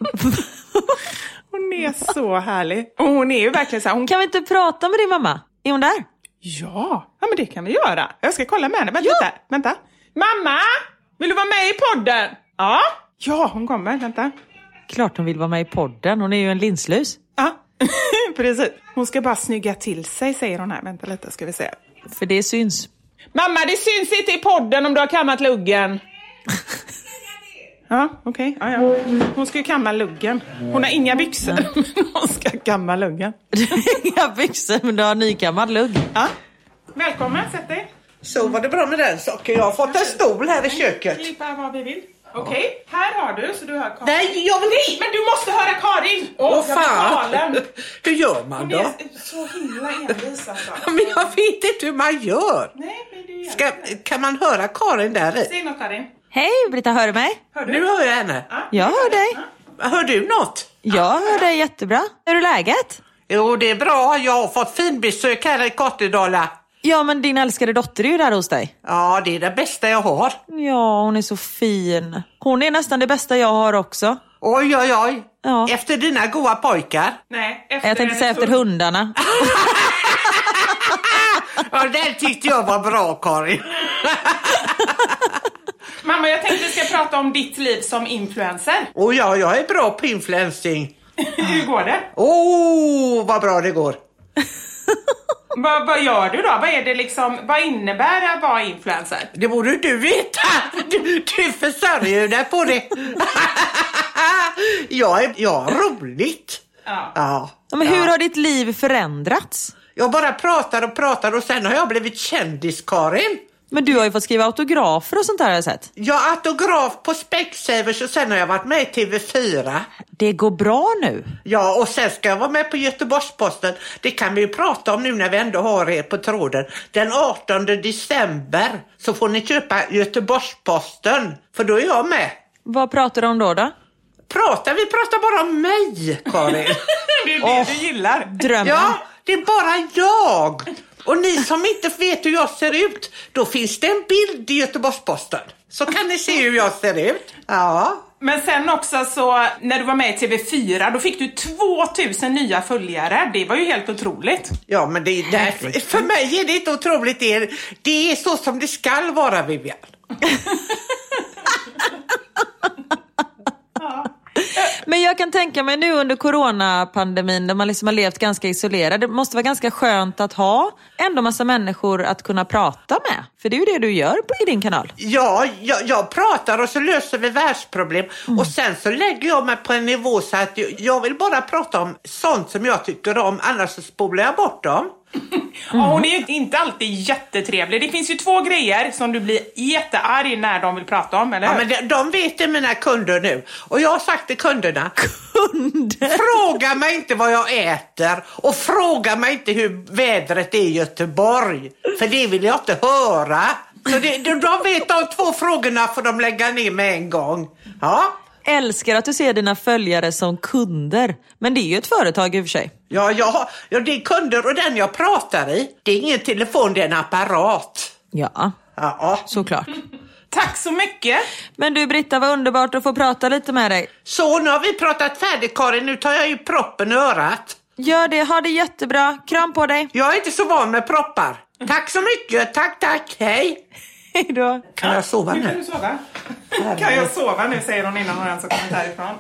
Hon är så härlig. Och hon är ju verkligen så här. Kan vi inte prata med din mamma? Är hon där? Ja, men det kan vi göra. Jag ska kolla med henne. Vänta. Mamma, vill du vara med i podden? Ja, hon kommer. Vänta. Klart hon vill vara med i podden. Hon är ju en linslus. Ja, precis. Hon ska bara snygga till sig, säger hon här. Vänta lite, ska vi se. För det syns. Mamma, det syns inte i podden om du har kammat luggen. Ja, okej. Ja. Hon ska ju kamma luggen. Hon har inga byxor, men hon ska kamma luggen. Inga byxor, men du har nykammad lugg. Ja. Välkommen, sätt dig. Så var det bra med den saken. Jag har fått en stol här i köket. Klippa vad vi vill. Okej, här har du, så du hör Karin. Nej, jag vill... Nej, men du måste höra Karin! Åh fan! Hur gör man då? Hon är så himla envis alltså. Men jag vet inte hur man gör. Nej, men du gör kan man höra Karin där i? Säg något, Karin. Hej, Britta, hör du mig? Nu hör jag henne. Jag hör dig. Hör du något? Jag hör dig jättebra. Hur är läget? Jo, det är bra. Jag har fått finbesök här i Kortedala. Ja, men din älskade dotter är ju där hos dig. Ja, det är det bästa jag har. Ja, hon är så fin. Hon är nästan det bästa jag har också. Oj. Ja. Efter dina goda pojkar. Nej, jag tänkte säga efter hundarna. Ja, det tyckte jag var bra, Karin. Mamma, jag tänkte vi ska prata om ditt liv som influencer. Ja, jag är bra på influencing. Hur går det? Vad bra det går. Vad gör du då? Vad är det liksom, vad innebär det att vara influencer? Det borde du veta. Du försörjer dig på det. Jag har roligt. Ja. Men hur har ditt liv förändrats? Jag bara pratar och sen har jag blivit kändis, Karin. Men du har ju fått skriva autografer och sånt där har jag sett. Ja, autograf på Specsavers och sen har jag varit med i TV4. Det går bra nu. Ja, och sen ska jag vara med på Göteborgs-Posten. Det kan vi ju prata om nu när vi ändå har er på tråden. Den 18 december så får ni köpa Göteborgs-Posten, för då är jag med. Vad pratar du om då? Vi pratar bara om mig, Karin. Det är det du gillar. Drömmen. Ja, det är bara jag. Och ni som inte vet hur jag ser ut, då finns det en bild i Göteborgs-Posten. Så kan ni se hur jag ser ut. Ja. Men sen också så, när du var med i TV4, då fick du 2000 nya följare. Det var ju helt otroligt. Ja, men det är därför, för mig är det inte otroligt. Det är så som det ska vara, Vivian. Men jag kan tänka mig nu under coronapandemin där man liksom har levt ganska isolerad. Det måste vara ganska skönt att ha ändå massa människor att kunna prata med. För det är ju det du gör i din kanal. Ja, jag pratar och så löser vi världsproblem. Och sen så lägger jag mig på en nivå så att jag vill bara prata om sånt som jag tycker om. Annars så spolar jag bort dem. Ja, hon är ju inte alltid jättetrevlig. Det finns ju 2 grejer som du blir jättearg när de vill prata om, eller? Ja, men de vet det, mina kunder nu. Och jag har sagt till kunderna: fråga mig inte vad jag äter. Och fråga mig inte hur vädret är i Göteborg. För det vill jag inte höra. Så de vet de 2 frågorna får de lägga ner med en gång. Ja. Älskar att du ser dina följare som kunder. Men det är ju ett företag i och för sig. Ja, det är kunder och den jag pratar i. Det är ingen telefon, det är en apparat. Ja, såklart. Tack så mycket. Men du Britta, vad underbart att få prata lite med dig. Så, nu har vi pratat färdigt, Karin. Nu tar jag ju proppen i örat. Gör det, ha det jättebra. Kram på dig. Jag är inte så van med proppar. Tack så mycket, tack. Hej. Hej då. Kan jag sova nu? Kan du sova? Kan jag sova nu, säger hon innan hon ens har kommit härifrån.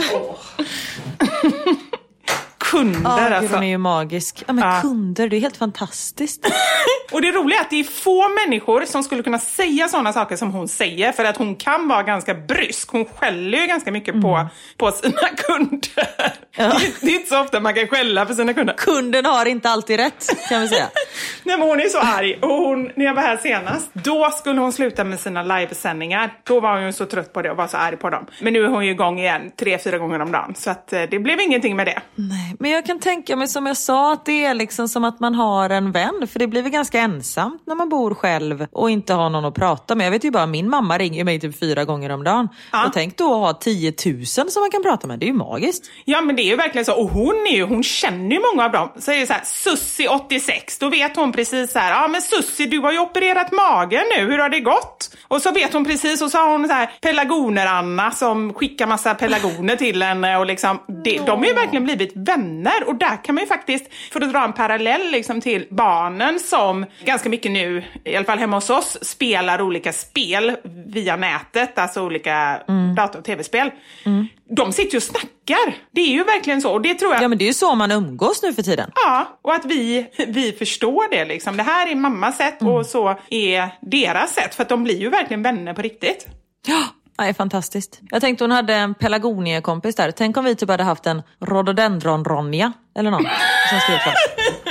Kunder alltså. Hon är ju magisk. Ja, men kunder, det är helt fantastiskt. Och det roliga är att det är få människor som skulle kunna säga sådana saker som hon säger. För att hon kan vara ganska brysk. Hon skäller ju ganska mycket på sina kunder. Ja. Det är inte så ofta man kan skälla för sina kunder. Kunden har inte alltid rätt, kan vi säga. Nej, men hon är så arg. Och när jag var här senast, då skulle hon sluta med sina livesändningar. Då var hon ju så trött på det och var så arg på dem. Men nu är hon ju igång igen 3-4 gånger om dagen. Så att det blev ingenting med det. Nej, men jag kan tänka mig, som jag sa, att det är liksom som att man har en vän. För det blir väl ganska ensamt när man bor själv och inte har någon att prata med. Jag vet ju bara, min mamma ringer mig typ 4 gånger om dagen. Ja. Och tänk då att ha 10 000 som man kan prata med. Det är ju magiskt. Ja, men det är ju verkligen så. Och hon känner ju många av dem. Säger så här, Sussi 86. Då vet hon precis så här, ja men Sussi, du har ju opererat magen nu. Hur har det gått? Och så vet hon precis, och så har hon så här pelargoner-Anna som skickar massa pelargoner till henne. Och liksom, de har ju verkligen blivit vänner. Och där kan man ju faktiskt, för att dra en parallell liksom till barnen som ganska mycket nu, i alla fall hemma hos oss, spelar olika spel via nätet, alltså olika dator- och tv-spel. De sitter ju och snackar. Det är ju verkligen så. Och det tror jag... Ja, men det är ju så man umgås nu för tiden. Ja, och att vi förstår det liksom. Det här är mammas sätt och så är deras sätt. För att de blir ju verkligen vänner på riktigt. Ja, det är fantastiskt. Jag tänkte hon hade en pelargonia-kompis där. Tänk om vi typ hade haft en rhododendron-ronja eller någon som skrev klart.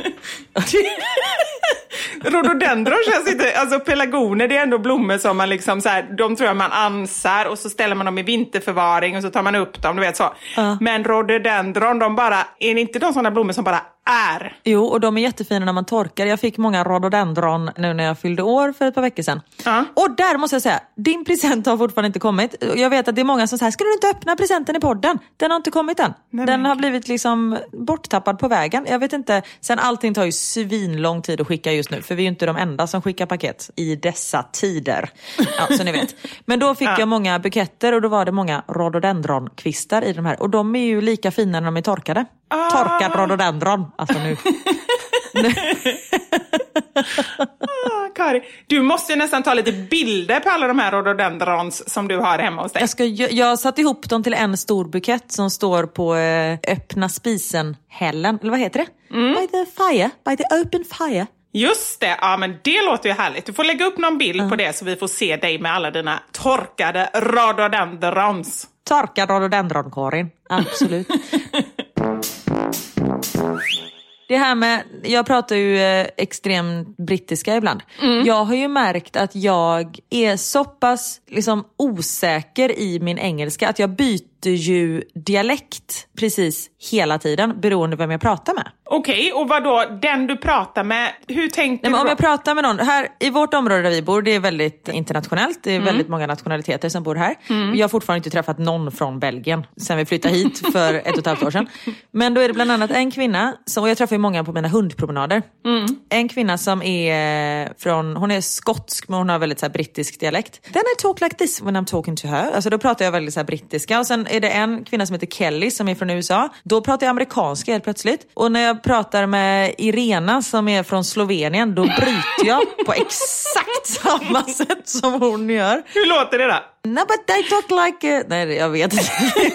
Rhododendron känns inte, alltså pelargoner, det är ändå blommor som man liksom så här, de tror jag man ansar och så ställer man dem i vinterförvaring och så tar man upp dem, du vet så. Men rhododendron, de bara, är det inte de sådana blommor som bara är? Jo, och de är jättefina när man torkar. Jag fick många rhododendron nu när jag fyllde år för ett par veckor sedan. Och där måste jag säga, din present har fortfarande inte kommit. Jag vet att det är många som säger, ska du inte öppna presenten i podden? Den har inte kommit än. Den har blivit liksom borttappad på vägen. Jag vet inte, sen allting tar ju svinlång tid att skicka just nu. För vi är ju inte de enda som skickar paket i dessa tider. Ja, så ni vet. Men då fick jag många buketter och då var det många rhododendronkvistar i de här. Och de är ju lika fina när de är torkade. Torkad rhododendron. Alltså nu. Kari, du måste nästan ta lite bilder på alla de här rhododendrons som du har hemma hos dig. Jag har satt ihop dem till en stor bukett som står på öppna spisen-hällen. Eller vad heter det? By the fire, by the open fire. Just det, ja men det låter ju härligt. Du får lägga upp någon bild på det så vi får se dig med alla dina torkade rhododendrons. Torkad rhododendron, Karin. Absolut. Det här med, jag pratar ju extremt brittiska ibland. Jag har ju märkt att jag är så pass liksom osäker i min engelska att jag byter ju dialekt precis hela tiden beroende på vem jag pratar med. Okej, och vad då? Den du pratar med, hur tänkte du? Om jag pratar med någon, här i vårt område där vi bor, det är väldigt internationellt, det är väldigt många nationaliteter som bor här. Jag har fortfarande inte träffat någon från Belgien sen vi flyttade hit för 1,5 år sedan. Men då är det bland annat en kvinna, och jag träffar ju många på mina hundpromenader. En kvinna som är hon är skotsk men hon har väldigt så här brittisk dialekt. Then I talk like this when I'm talking to her. Alltså då pratar jag väldigt så här brittiska. Och sen är det en kvinna som heter Kelly som är från USA. Då pratar jag amerikanska helt plötsligt. Och när jag pratar med Irena som är från Slovenien, då bryter jag på exakt samma sätt som hon gör. Hur låter det då? No, but they talk like... Nej, jag vet inte.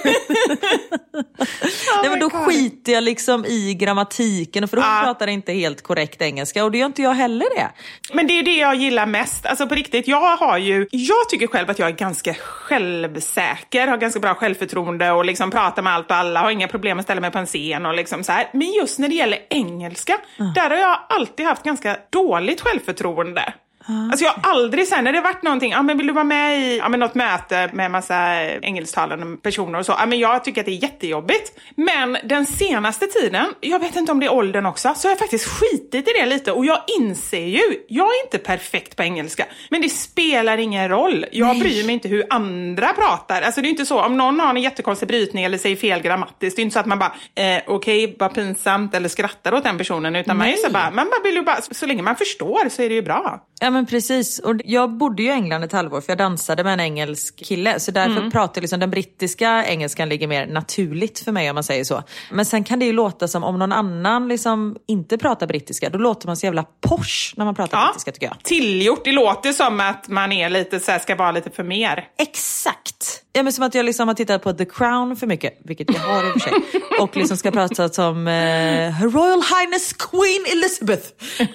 Nej, men då skiter jag liksom i grammatiken, för hon pratar inte helt korrekt engelska, och det gör inte jag heller det. Men det är det jag gillar mest. Alltså på riktigt, jag tycker själv att jag är ganska självsäker, har ganska bra självförtroende och liksom pratar med allt och alla, har inga problem att ställa mig på en scen och liksom så här. Men just när det gäller engelska, där har jag alltid haft ganska dåligt självförtroende. Alltså jag har aldrig sen när det varit någonting, men vill du vara med i något möte med massa engelsktalande personer och så, men jag tycker att det är jättejobbigt. Men den senaste tiden, jag vet inte om det är åldern också, så har jag faktiskt skitit i det lite, och jag inser ju, jag är inte perfekt på engelska, men det spelar ingen roll. Jag bryr mig inte hur andra pratar. Alltså det är inte så, om någon har en jättekonstig brytning eller säger fel grammatiskt, det är inte så att man bara okej, bara pinsamt eller skrattar åt den personen, utan man är så bara, man vill ju bara, så länge man förstår så är det ju bra. Ja, men precis. Och jag bodde ju i England ett halvår, för jag dansade med en engelsk kille. Så därför pratar liksom den brittiska engelskan ligger mer naturligt för mig, om man säger så. Men sen kan det ju låta som om någon annan liksom inte pratar brittiska. Då låter man så jävla posh när man pratar brittiska, tycker jag. Tillgjort, det låter som att man är lite så här, ska vara lite för mer. Exakt. Ja, men som att jag liksom har tittat på The Crown för mycket, vilket jag har i och för sig. Och liksom ska prata som Her Royal Highness Queen Elizabeth.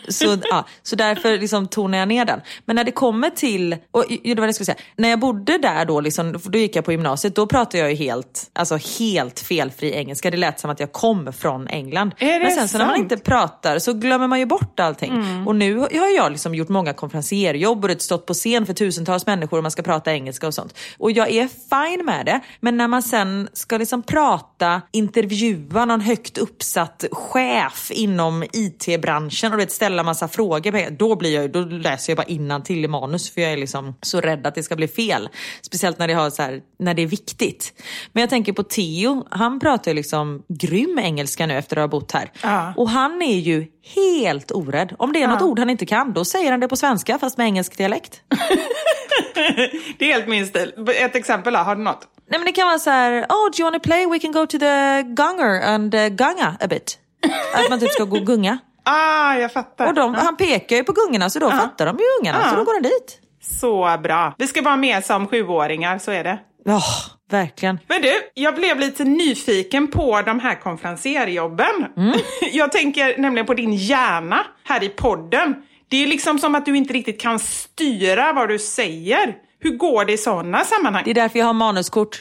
Så därför liksom tonar jag ner den. Men när det kommer till, och det var det jag skulle säga, när jag bodde där då liksom, då gick jag på gymnasiet, då pratade jag ju helt felfri engelska. Det lät som att jag kom från England. Men sen så när man inte pratar så glömmer man ju bort allting. Och nu har jag liksom gjort många konferencierjobb och stått på scen för tusentals människor och man ska prata engelska och sånt. Och jag är fine med det, men när man sen ska liksom intervjua någon högt uppsatt chef inom IT-branschen och ställa massa frågor, då läser jag bara innantill i manus, för jag är liksom så rädd att det ska bli fel. Speciellt när det är viktigt. Men jag tänker på Theo, han pratar ju liksom grym engelska nu efter att ha bott här. Och han är ju helt orädd. Om det är något ord han inte kan, då säger han det på svenska fast med engelsk dialekt. Det är helt min stil. Ett exempel då, har du något? Nej, men det kan vara så här: do you want to play? We can go to the gunger and gunga a bit. Att man typ ska gå och gunga. Jag fattar. Och han pekar ju på gungorna, så då fattar de ju ungarna, så då går de dit. Så bra. Vi ska vara med som 7-åringar, så är det. Ja, verkligen. Men du, jag blev lite nyfiken på de här konferencierjobben. Jag tänker nämligen på din hjärna här i podden. Det är liksom som att du inte riktigt kan styra vad du säger. Hur går det i sådana sammanhang? Det är därför jag har manuskort.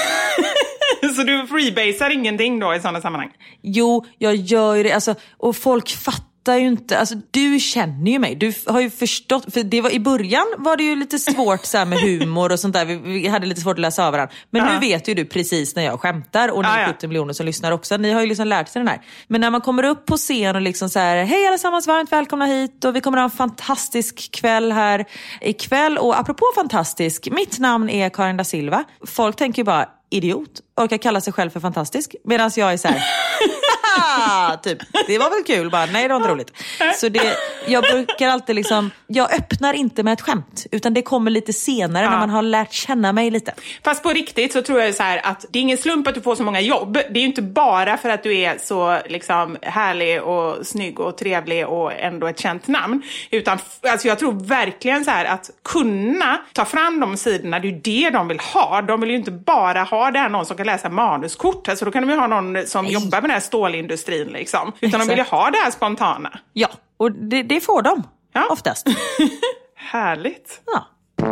Så du freebasar ingenting då i sådana sammanhang? Jo, jag gör ju det. Alltså, och folk fattar ju inte. Alltså, du känner ju mig. Du har ju förstått. För i början var det ju lite svårt så här med humor och sånt där. Vi hade lite svårt att läsa av varandra. Men nu vet ju du precis när jag skämtar. Och ni 70 miljoner som lyssnar också. Ni har ju liksom lärt sig den här. Men när man kommer upp på scen och liksom så här: hej allesammans, varmt välkomna hit. Och vi kommer ha en fantastisk kväll här ikväll. Och apropå fantastisk, mitt namn är Karin da Silva. Folk tänker ju bara: idiot, orkar kalla sig själv för fantastisk. Medan jag är så här: typ, det var väl kul, bara nej, det var inte roligt. Så jag brukar alltid liksom, jag öppnar inte med ett skämt, utan det kommer lite senare när man har lärt känna mig lite. Fast på riktigt så tror jag så här att det är ingen slump att du får så många jobb. Det är ju inte bara för att du är så liksom härlig och snygg och trevlig och ändå ett känt namn, utan alltså jag tror verkligen så här att kunna ta fram de sidorna, det är ju det de vill ha. De vill ju inte bara ha det här någon som kan läsa manuskort, alltså då kan de ju ha någon som jobbar med den här stålindustrin liksom. Utan de vill ju ha det här spontana. Ja, och det får de oftast. Härligt. Ja.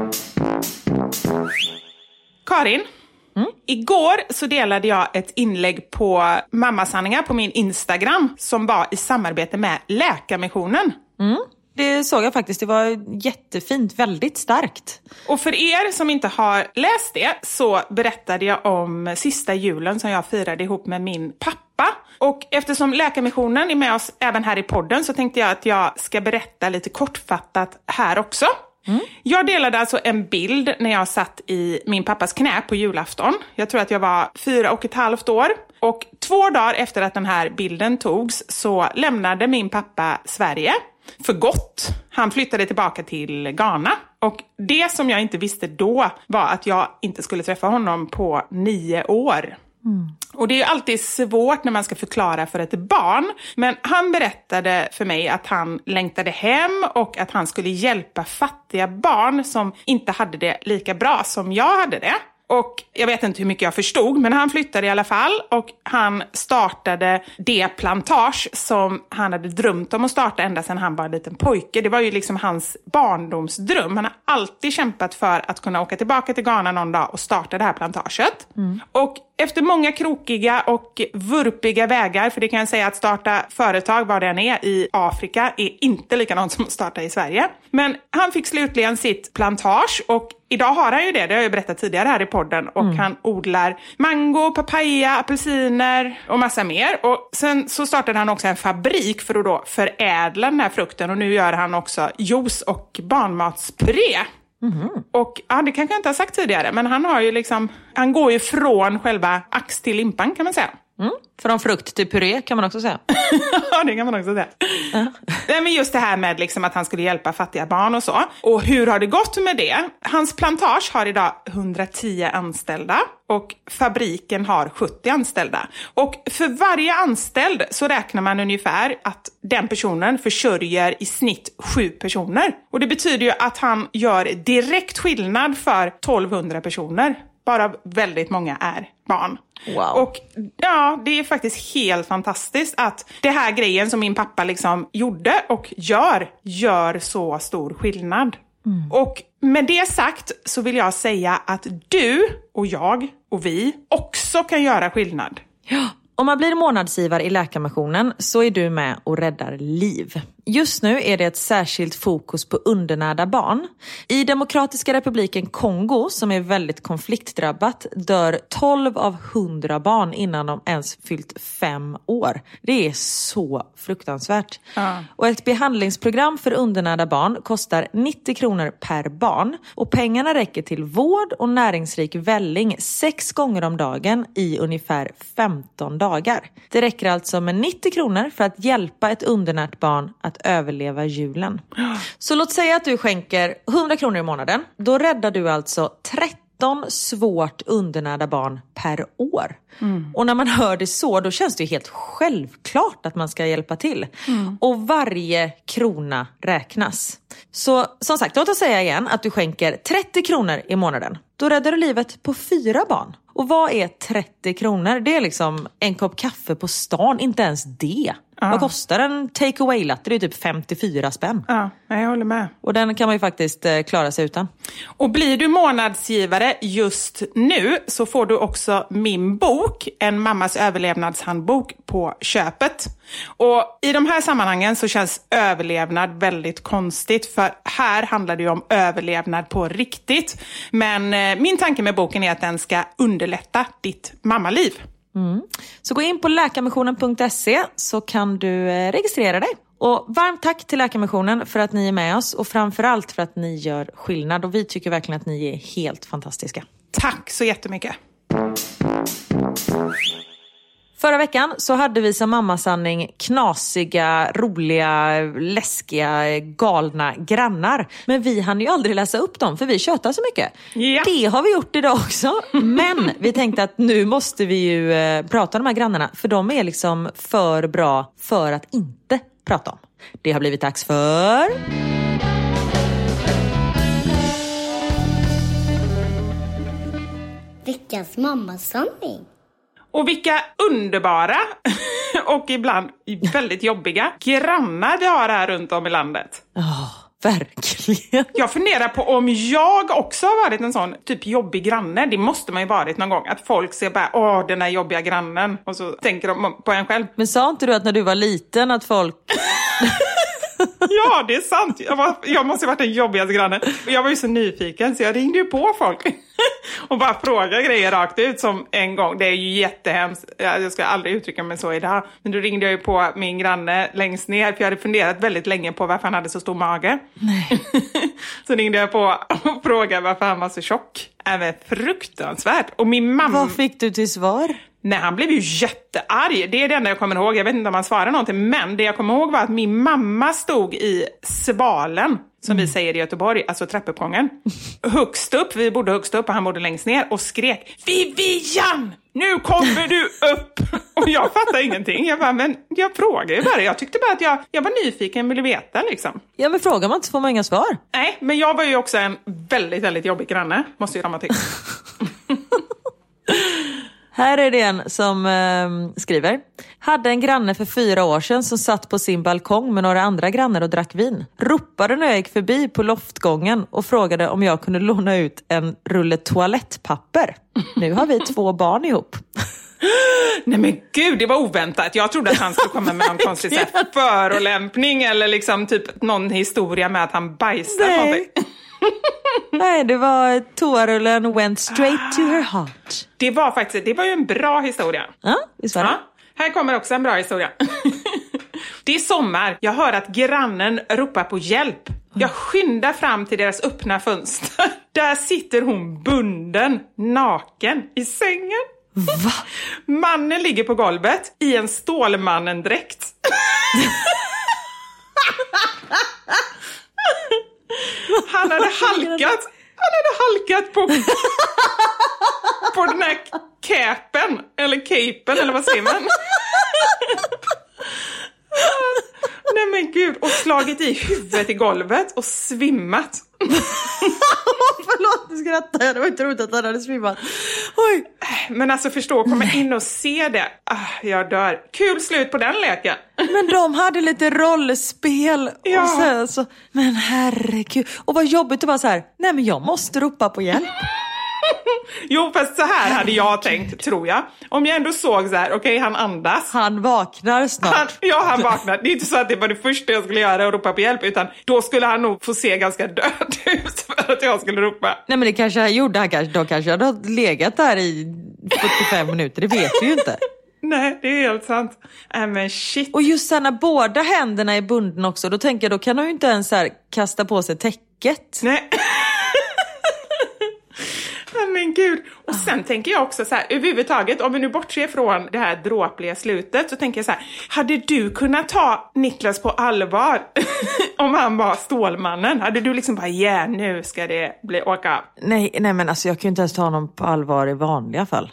Karin, igår så delade jag ett inlägg på Mammasanningar på min Instagram som var i samarbete med Läkarmissionen. det såg jag faktiskt. Det var jättefint, väldigt starkt. Och för er som inte har läst det så berättade jag om sista julen som jag firade ihop med min pappa. Och eftersom Läkarmissionen är med oss även här i podden så tänkte jag att jag ska berätta lite kortfattat här också. Jag delade alltså en bild när jag satt i min pappas knä på julafton. Jag tror att jag var 4,5 år. Och 2 dagar efter att den här bilden togs så lämnade min pappa Sverige för gott. Han flyttade tillbaka till Ghana. Och det som jag inte visste då var att jag inte skulle träffa honom på 9 år. Och det är ju alltid svårt när man ska förklara för ett barn. Men han berättade för mig att han längtade hem och att han skulle hjälpa fattiga barn som inte hade det lika bra som jag hade det. Och jag vet inte hur mycket jag förstod, men han flyttade i alla fall och han startade det plantage som han hade drömt om att starta ända sedan han var en liten pojke. Det var ju liksom hans barndomsdröm. Han har alltid kämpat för att kunna åka tillbaka till Ghana någon dag och starta det här plantaget. Och efter många krokiga och vurpiga vägar, för det kan jag säga att starta företag var det än är i Afrika är inte likadant som att starta i Sverige. Men han fick slutligen sitt plantage och idag har han ju det har jag berättat tidigare här i podden. Och han odlar mango, papaya, apelsiner och massa mer. Och sen så startade han också en fabrik för att då förädla den här frukten. Och nu gör han också juice och barnmatspuré. Och ja, det kanske jag inte har sagt tidigare, men han har ju liksom, han går ju från själva ax till limpan kan man säga. Från frukt till puré kan man också säga. Ja, det kan man också säga. Nej, men just det här med liksom att han skulle hjälpa fattiga barn och så. Och hur har det gått med det? Hans plantage har idag 110 anställda och fabriken har 70 anställda. Och för varje anställd så räknar man ungefär att den personen försörjer i snitt 7 personer. Och det betyder ju att han gör direkt skillnad för 1200 personer. Bara väldigt många är barn. Wow. Och ja, det är faktiskt helt fantastiskt att det här grejen som min pappa liksom gjorde och gör så stor skillnad. Och med det sagt så vill jag säga att du och jag och vi också kan göra skillnad. Ja. Om man blir månadsgivare i Läkarmissionen så är du med och räddar liv. Just nu är det ett särskilt fokus på undernärda barn. I Demokratiska republiken Kongo, som är väldigt konfliktdrabbat, dör 12 av 100 barn innan de ens fyllt 5 år. Det är så fruktansvärt. Och ett behandlingsprogram för undernärda barn kostar 90 kronor per barn. Och pengarna räcker till vård och näringsrik välling 6 gånger om dagen i ungefär 15 dagar. Det räcker alltså med 90 kronor för att hjälpa ett undernärt barn att överleva julen. Så låt säga att du skänker 100 kronor i månaden. Då räddar du alltså 13 svårt undernärda barn per år. Och när man hör det så, då känns det helt självklart att man ska hjälpa till. Och varje krona räknas. Så som sagt, låt oss säga igen att du skänker 30 kronor i månaden. Då räddar du livet på 4 barn. Och vad är 30 kronor? Det är liksom en kopp kaffe på stan, inte ens det. Vad kostar en take-away latte? Det är typ 54 spänn. Ja, jag håller med. Och den kan man ju faktiskt klara sig utan. Och blir du månadsgivare just nu så får du också min bok, En mammas överlevnadshandbok, på köpet. Och i de här sammanhangen så känns överlevnad väldigt konstigt, för här handlar det ju om överlevnad på riktigt. Men min tanke med boken är att den ska underlätta ditt mammaliv. Så gå in på läkarmissionen.se så kan du registrera dig. Och varmt tack till Läkarmissionen för att ni är med oss och framförallt för att ni gör skillnad. Och vi tycker verkligen att ni är helt fantastiska. Tack så jättemycket. Förra veckan så hade vi som mammasanning knasiga, roliga, läskiga, galna grannar. Men vi hann ju aldrig läsa upp dem för vi tjötar så mycket. Ja. Det har vi gjort idag också. Men vi tänkte att nu måste vi ju prata om de här grannarna. För de är liksom för bra för att inte prata om. Det har blivit dags för... Veckans mammasanning. Och vilka underbara och ibland väldigt jobbiga grannar vi har här runt om i landet. Verkligen. Jag funderar på om jag också har varit en sån typ jobbig granne. Det måste man ju varit någon gång. Att folk ser bara, den här jobbiga grannen. Och så tänker de på en själv. Men sa inte du att när du var liten att folk... Ja, det är sant. Jag måste ha varit den jobbigaste grannen. Jag var ju så nyfiken så jag ringde ju på folk och bara frågade grejer rakt ut som en gång. Det är ju jättehemskt. Jag ska aldrig uttrycka mig så idag. Men då ringde jag ju på min granne längst ner för jag hade funderat väldigt länge på varför han hade så stor mage. Nej. Så ringde jag på och frågade varför han var så tjock. Även fruktansvärt. Och min mamma... Vad fick du till svar? Nej, han blev ju jättearg. Det är det enda jag kommer ihåg. Jag vet inte om han svarade någonting. Men det jag kommer ihåg var att min mamma stod i svalen, som vi säger i Göteborg, alltså trappuppgången. Högst upp, vi bodde högst upp och han bodde längst ner. Och skrek, Vivian! Nu kommer du upp! Och jag fattade ingenting. Jag bara, men jag frågade ju bara. Jag tyckte bara att jag var nyfiken och ville veta liksom. Ja, men frågar man inte så får man inga svar. Nej, men jag var ju också en väldigt, väldigt jobbig granne. Måste ju ramma till. Här är det en som skriver. Hade en granne för 4 år sedan som satt på sin balkong med några andra grannar och drack vin. Ropade när jag gick förbi på loftgången och frågade om jag kunde låna ut en rulle toalettpapper. Nu har vi 2 barn ihop. Nej men gud, det var oväntat. Jag trodde att han skulle komma med någon konstig förolämpning eller liksom typ någon historia med att han bajsade någonting. Nej, det var toarullen went straight to her heart. Det var ju en bra historia. Ja, visst var det? Ja, här kommer också en bra historia. Det är sommar. Jag hör att grannen ropar på hjälp. Jag skyndar fram till deras öppna fönster. Där sitter hon bunden, naken, i sängen. Va? Mannen ligger på golvet i en Stålmannen-dräkt. Han hade halkat på den här capen eller vad säger man? Nej men gud, och slagit i huvudet i golvet och svimmat. Förlåt, nu skrattar jag. Det var inte roligt att han hade svimmat. Oj. Men alltså förstå, komma in och se det. Jag dör. Kul slut på den leken. Men de hade lite rollspel. Ja. Och sen så, men herregud. Och vad jobbigt det var så här. Nej men jag måste ropa på hjälp. Jo, fast så här hade jag tänkt, tror jag. Om jag ändå såg så här, okej, han andas. Han vaknar snart. Han vaknar. Det är inte så att det var det första jag skulle göra och ropa på hjälp, utan då skulle han nog få se ganska död ut för att jag skulle ropa. Nej, men det kanske han gjorde. De kanske hade legat där i 45 minuter, det vet vi ju inte. Nej, det är helt sant. Men shit. Och just när båda händerna är bundna också, då tänker jag, då kan han ju inte ens så här kasta på sig täcket. Nej. Men gud. Och sen tänker jag också så här, överhuvudtaget, om vi nu bortser från det här dråpliga slutet, så tänker jag så här, hade du kunnat ta Niklas på allvar om han var Stålmannen? Hade du liksom bara, nu ska det åka? Nej, men alltså jag kan ju inte ens ta honom på allvar i vanliga fall.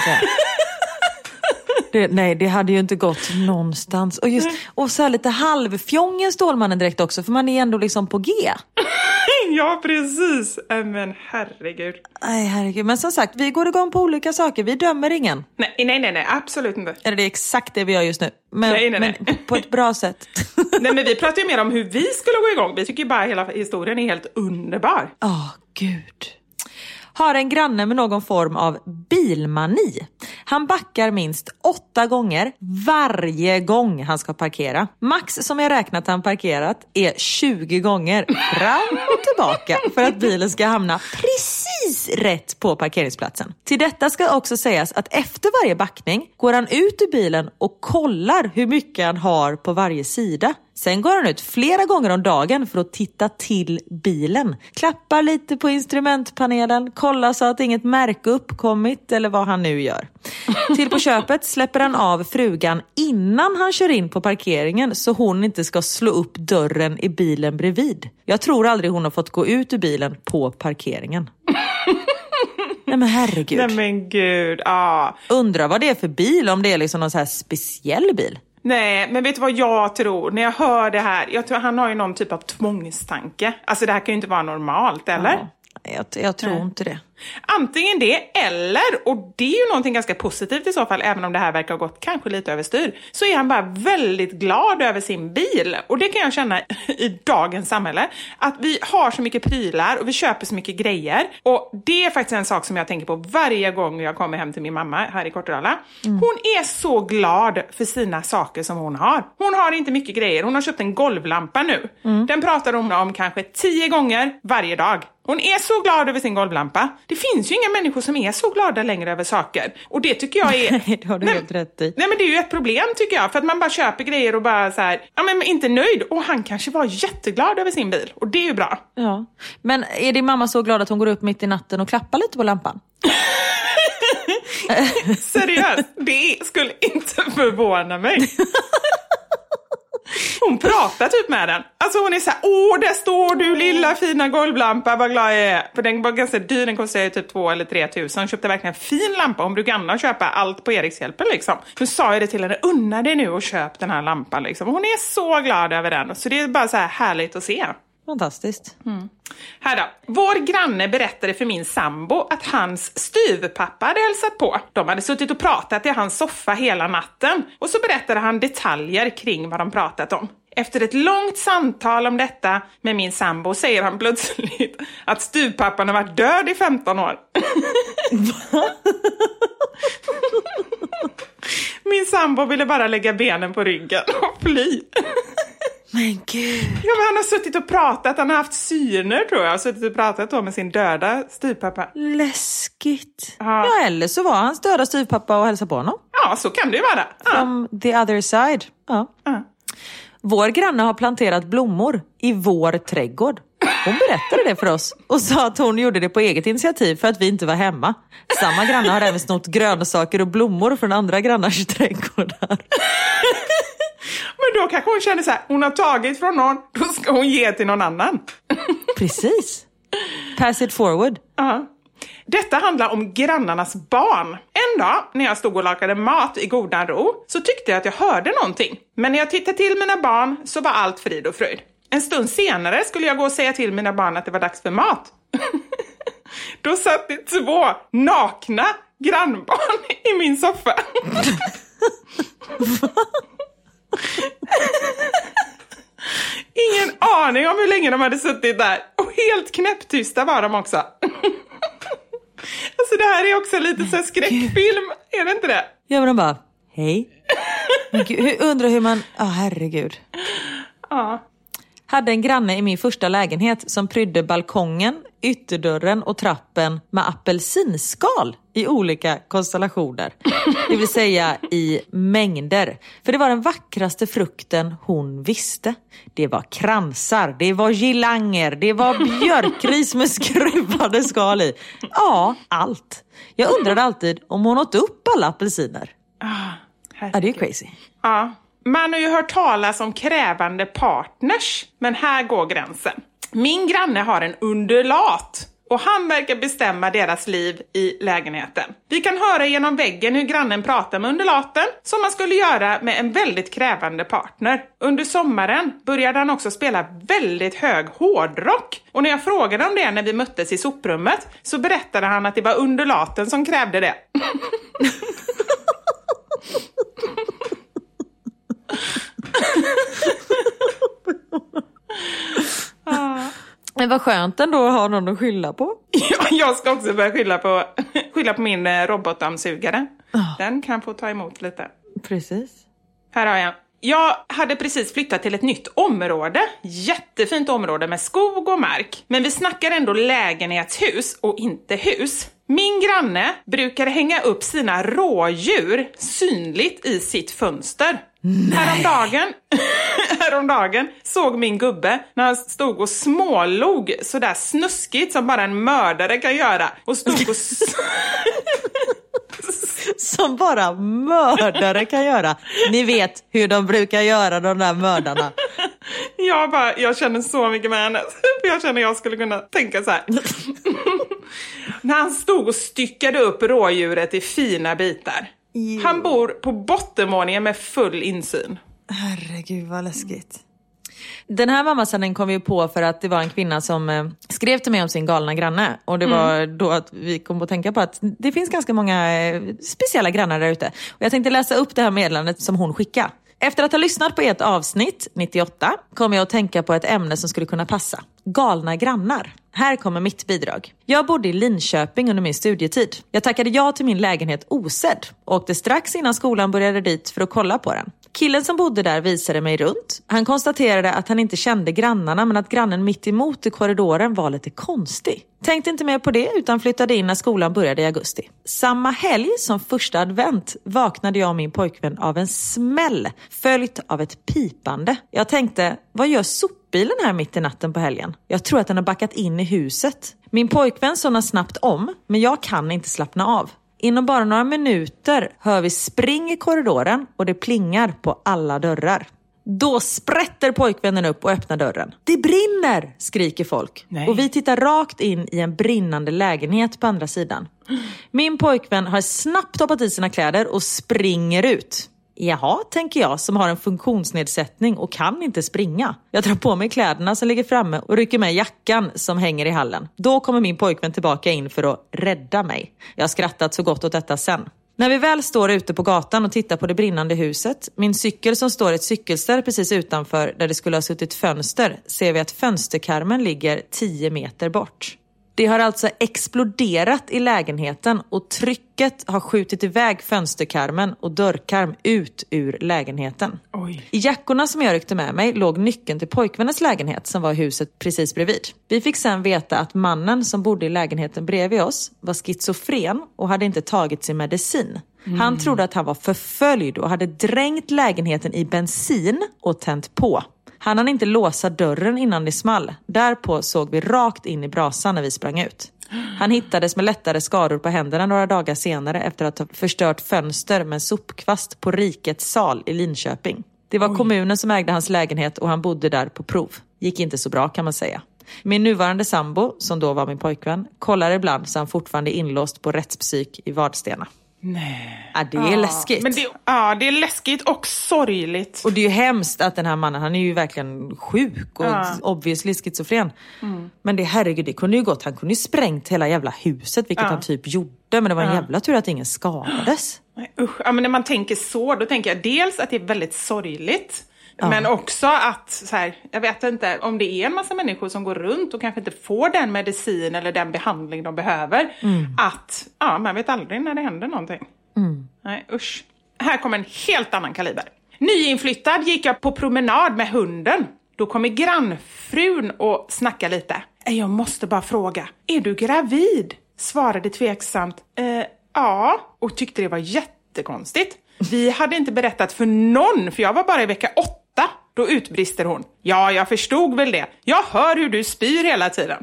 Det hade ju inte gått någonstans. Och så här lite halvfjongen Stålmannen direkt också, för man är ändå liksom på G. Ja, precis. Men herregud. Nej, herregud. Men som sagt, vi går igång på olika saker. Vi dömer ingen. Nej, absolut inte. Eller det är exakt det vi gör just nu. Men på ett bra sätt. Nej, men vi pratar ju mer om hur vi skulle gå igång. Vi tycker ju bara hela historien är helt underbar. Gud. Har en granne med någon form av bilmani. Han backar minst 8 gånger varje gång han ska parkera. Max som jag räknat han parkerat är 20 gånger fram och tillbaka för att bilen ska hamna precis rätt på parkeringsplatsen. Till detta ska också sägas att efter varje backning går han ut ur bilen och kollar hur mycket han har på varje sida. Sen går han ut flera gånger om dagen för att titta till bilen. Klappar lite på instrumentpanelen, kollar så att inget märke uppkommit eller vad han nu gör. Till på köpet släpper han av frugan innan han kör in på parkeringen så hon inte ska slå upp dörren i bilen bredvid. Jag tror aldrig hon har fått gå ut ur bilen på parkeringen. Nej men herregud. Nej men gud, Undrar vad det är för bil, om det är liksom någon så här speciell bil. Nej, men vet du vad jag tror? När jag hör det här, jag tror han har ju någon typ av tvångstanke. Alltså det här kan ju inte vara normalt, eller? Ja, jag tror inte det. Antingen det, eller, och det är ju någonting ganska positivt i så fall, även om det här verkar ha gått kanske lite överstyr, så är han bara väldigt glad över sin bil. Och det kan jag känna i dagens samhälle, att vi har så mycket prylar och vi köper så mycket grejer. Och det är faktiskt en sak som jag tänker på varje gång jag kommer hem till min mamma här i Kortedala. Hon är så glad för sina saker som hon har. Hon har inte mycket grejer. Hon har köpt en golvlampa nu. Den pratar hon om kanske 10 gånger varje dag. Hon är så glad över sin golvlampa. Det finns ju inga människor som är så glada längre över saker. Och det tycker jag är... Det har du helt rätt i. Nej, men det är ju ett problem tycker jag. För att man bara köper grejer och bara så här... Ja, men inte nöjd. Och han kanske var jätteglad över sin bil. Och det är ju bra. Ja. Men är din mamma så glad att hon går upp mitt i natten och klappar lite på lampan? Seriöst, det skulle inte förvåna mig. Hon pratar typ med den. Alltså hon är så här: åh, där står du lilla fina golvlampa, vad glad jag är. För den var ganska dyr, den kostade typ 2 eller 3 tusen. Hon köpte verkligen en fin lampa. Hon brukar annars köpa allt på Erikshjälpen liksom. Nu sa jag det till henne: unna dig nu och köp den här lampan liksom. Hon är så glad över den. Så det är bara så här härligt att se. Fantastiskt. Här då. Vår granne berättade för min sambo att hans styvpappa hade hälsat på. De hade suttit och pratat i hans soffa hela natten. Och så berättade han detaljer kring vad de pratat om. Efter ett långt samtal om detta med min sambo säger han plötsligt att styvpappan har varit död i 15 år. Min sambo ville bara lägga benen på ryggen och fly. Men gud. Ja, men han har suttit och pratat. Han har haft syner, tror jag. Och suttit och pratat då med sin döda styvpappa. Läskigt. Ja, eller så var hans döda styvpappa och hälsade på honom. Ja, så kan det ju vara. From the other side. Ja. Vår granne har planterat blommor i vår trädgård. Hon berättade det för oss och sa att hon gjorde det på eget initiativ för att vi inte var hemma. Samma granne har även snott grönsaker och blommor från andra grannars trädgårdar. Men då kanske hon känner så här: hon har tagit från någon, då ska hon ge till någon annan. Precis. Pass it forward. Detta handlar om grannarnas barn. En dag när jag stod och lagade mat i godan ro så tyckte jag att jag hörde någonting. Men när jag tittade till mina barn så var allt frid och fröjd. En stund senare skulle jag gå och säga till mina barn att det var dags för mat. Då satt det 2 nakna grannbarn i min soffa. Ingen aning om hur länge de hade suttit där. Och helt knäpptysta var de också. Alltså det här är också lite så skräckfilm. Är det inte det? Ja, men de bara, hej. Undrar hur man... herregud. Ja. Hade en granne i min första lägenhet som prydde balkongen, ytterdörren och trappen med apelsinskal i olika konstellationer. Det vill säga i mängder. För det var den vackraste frukten hon visste. Det var kransar, det var girlanger, det var björkris med skruvade skal i. Ja, allt. Jag undrade alltid om hon åt upp alla apelsiner. Ja, det är crazy. Ja. Man har ju hört talas om krävande partners, men här går gränsen. Min granne har en undulat och han verkar bestämma deras liv i lägenheten. Vi kan höra genom väggen hur grannen pratar med undulaten, som man skulle göra med en väldigt krävande partner. Under sommaren började han också spela väldigt hög hårdrock. Och när jag frågade om det när vi möttes i soprummet så berättade han att det var undulaten som krävde det. Men vad skönt ändå att ha någon att skylla på. Ja, jag ska också börja skylla på min robotdammsugare. Den kan få ta emot lite. Precis. Här har jag. Jag hade precis flyttat till ett nytt område. Jättefint område med skog och mark. Men vi snackar ändå lägenhetshus och inte hus. Min granne brukade hänga upp sina rådjur synligt i sitt fönster. Häromdagen såg min gubbe när han stod och smålog sådär snuskigt som bara en mördare kan göra. Och stod och... Som bara mördare kan göra. Ni vet hur de brukar göra, de där mördarna. Jag känner så mycket med henne. För jag känner att jag skulle kunna tänka så här. När han stod och styckade upp rådjuret i fina bitar. Han bor på bottenvåningen med full insyn. Herregud vad läskigt. Den här mammasändningen kom vi på för att det var en kvinna som skrev till mig om sin galna granne. Och det var då att vi kom att tänka på att det finns ganska många speciella grannar där ute. Och jag tänkte läsa upp det här meddelandet som hon skickade. Efter att ha lyssnat på ett avsnitt, 98, kom jag att tänka på ett ämne som skulle kunna passa. Galna grannar. Här kommer mitt bidrag. Jag bodde i Linköping under min studietid. Jag tackade ja till min lägenhet osedd och åkte strax innan skolan började dit för att kolla på den. Killen som bodde där visade mig runt. Han konstaterade att han inte kände grannarna men att grannen mitt emot i korridoren var lite konstig. Tänkte inte mer på det utan flyttade in när skolan började i augusti. Samma helg som första advent vaknade jag och min pojkvän av en smäll följt av ett pipande. Jag tänkte, vad gör sopbilen här mitt i natten på helgen? Jag tror att den har backat in i huset. Min pojkvän somnar snabbt om men jag kan inte slappna av. Inom bara några minuter hör vi spring i korridoren och det plingar på alla dörrar. Då sprätter pojkvännen upp och öppnar dörren. Det brinner, skriker folk. Nej. Och vi tittar rakt in i en brinnande lägenhet på andra sidan. Min pojkvän har snabbt hoppat i sina kläder och springer ut. Jaha, tänker jag som har en funktionsnedsättning och kan inte springa. Jag drar på mig kläderna som ligger framme och rycker med jackan som hänger i hallen. Då kommer min pojkvän tillbaka in för att rädda mig. Jag har skrattat så gott åt detta sen. När vi väl står ute på gatan och tittar på det brinnande huset, min cykel som står i ett cykelställ precis utanför där det skulle ha suttit fönster, ser vi att fönsterkarmen ligger 10 meter bort. Det har alltså exploderat i lägenheten och trycket har skjutit iväg fönsterkarmen och dörrkarm ut ur lägenheten. Oj. I jackorna som jag ryckte med mig låg nyckeln till pojkvännens lägenhet som var i huset precis bredvid. Vi fick sen veta att mannen som bodde i lägenheten bredvid oss var schizofren och hade inte tagit sin medicin. Han trodde att han var förföljd och hade dränkt lägenheten i bensin och tänt på. Han hann inte låsa dörren innan det small. Därpå såg vi rakt in i brasan när vi sprang ut. Han hittades med lättare skador på händerna några dagar senare efter att ha förstört fönster med en sopkvast på Rikets sal i Linköping. Det var kommunen som ägde hans lägenhet och han bodde där på prov. Gick inte så bra kan man säga. Min nuvarande sambo, som då var min pojkvän, kollar ibland så han fortfarande är inlåst på rättspsyk i Vadstena. Nej. Ja, det är läskigt. Men det är läskigt och sorgligt. Och det är ju hemskt att den här mannen, han är ju verkligen sjuk och obviously schizofren. Men det, herregud, det kunde ju gått. Han kunde ju sprängt hela jävla huset, vilket han typ gjorde. Men det var en jävla tur att ingen skadades. Nej, usch. Ja, men när man tänker så, då tänker jag dels att det är väldigt sorgligt. Men också att, så här, jag vet inte, om det är en massa människor som går runt och kanske inte får den medicin eller den behandling de behöver. Att, man vet aldrig när det händer någonting. Nej, usch. Här kommer en helt annan kaliber. Nyinflyttad gick jag på promenad med hunden. Då kommer grannfrun och snacka lite. Jag måste bara fråga, är du gravid? Svarade tveksamt. Ja, och tyckte det var jättekonstigt. Vi hade inte berättat för någon, för jag var bara i vecka 8. Då utbrister hon. Ja, jag förstod väl det. Jag hör hur du spyr hela tiden.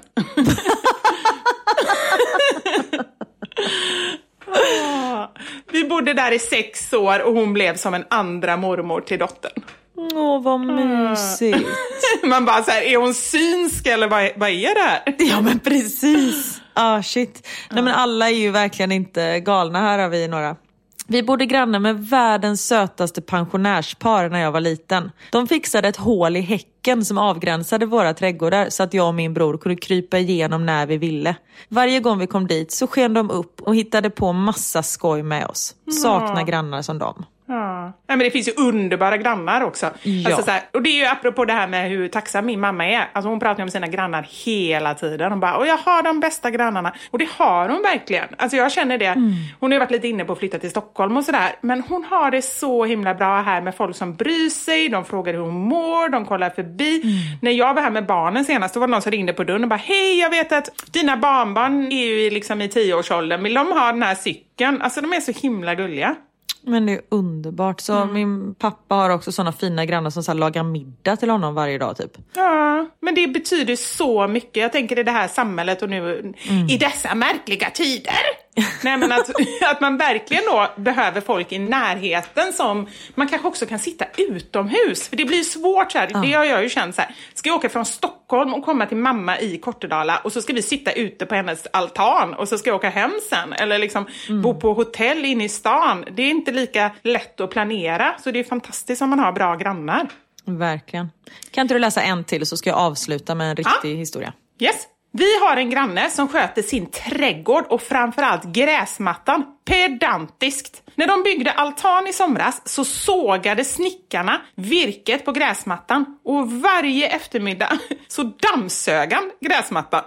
Vi bodde där i 6 år och hon blev som en andra mormor till dottern. Åh, vad mysigt. Man bara så här, är hon synsk eller vad är det här? Ja, men precis. Shit. Nej, men alla är ju verkligen inte galna. Här har vi några. Vi bodde grannar med världens sötaste pensionärspar när jag var liten. De fixade ett hål i häcken som avgränsade våra trädgårdar så att jag och min bror kunde krypa igenom när vi ville. Varje gång vi kom dit så sken de upp och hittade på massa skoj med oss. Sakna grannar som dem. Ja, men det finns ju underbara grannar också. Ja. Alltså så här, och det är ju apropå det här med hur tacksam min mamma är. Alltså hon pratar ju om sina grannar hela tiden. Hon bara, och jag har de bästa grannarna. Och det har hon verkligen. Alltså jag känner det. Hon har ju varit lite inne på att flytta till Stockholm och sådär. Men hon har det så himla bra här med folk som bryr sig. De frågar hur hon mår. De kollar förbi. När jag var här med barnen senast, då var det någon som ringde på dörren och bara, hej, jag vet att dina barnbarn är ju liksom i 10-årsåldern. Vill de ha den här cykeln? Alltså de är så himla gulliga. Men det är underbart. Så min pappa har också såna fina grannar som så här lagar middag till honom varje dag typ. Ja, men det betyder så mycket. Jag tänker i det här samhället och nu i dessa märkliga tider. Nej, men att man verkligen då behöver folk i närheten som man kanske också kan sitta utomhus. För det blir svårt så här. Det har jag ju känt så här. Ska jag åka från Stockholm och komma till mamma i Kortedala och så ska vi sitta ute på hennes altan och så ska jag åka hem sen. Eller liksom bo på hotell inne i stan. Det är inte lika lätt att planera. Så det är fantastiskt om man har bra grannar. Verkligen. Kan inte du läsa en till så ska jag avsluta med en riktig historia? Yes. Vi har en granne som sköter sin trädgård och framförallt gräsmattan pedantiskt. När de byggde altan i somras så sågade snickarna virket på gräsmattan och varje eftermiddag så dammsög han gräsmattan.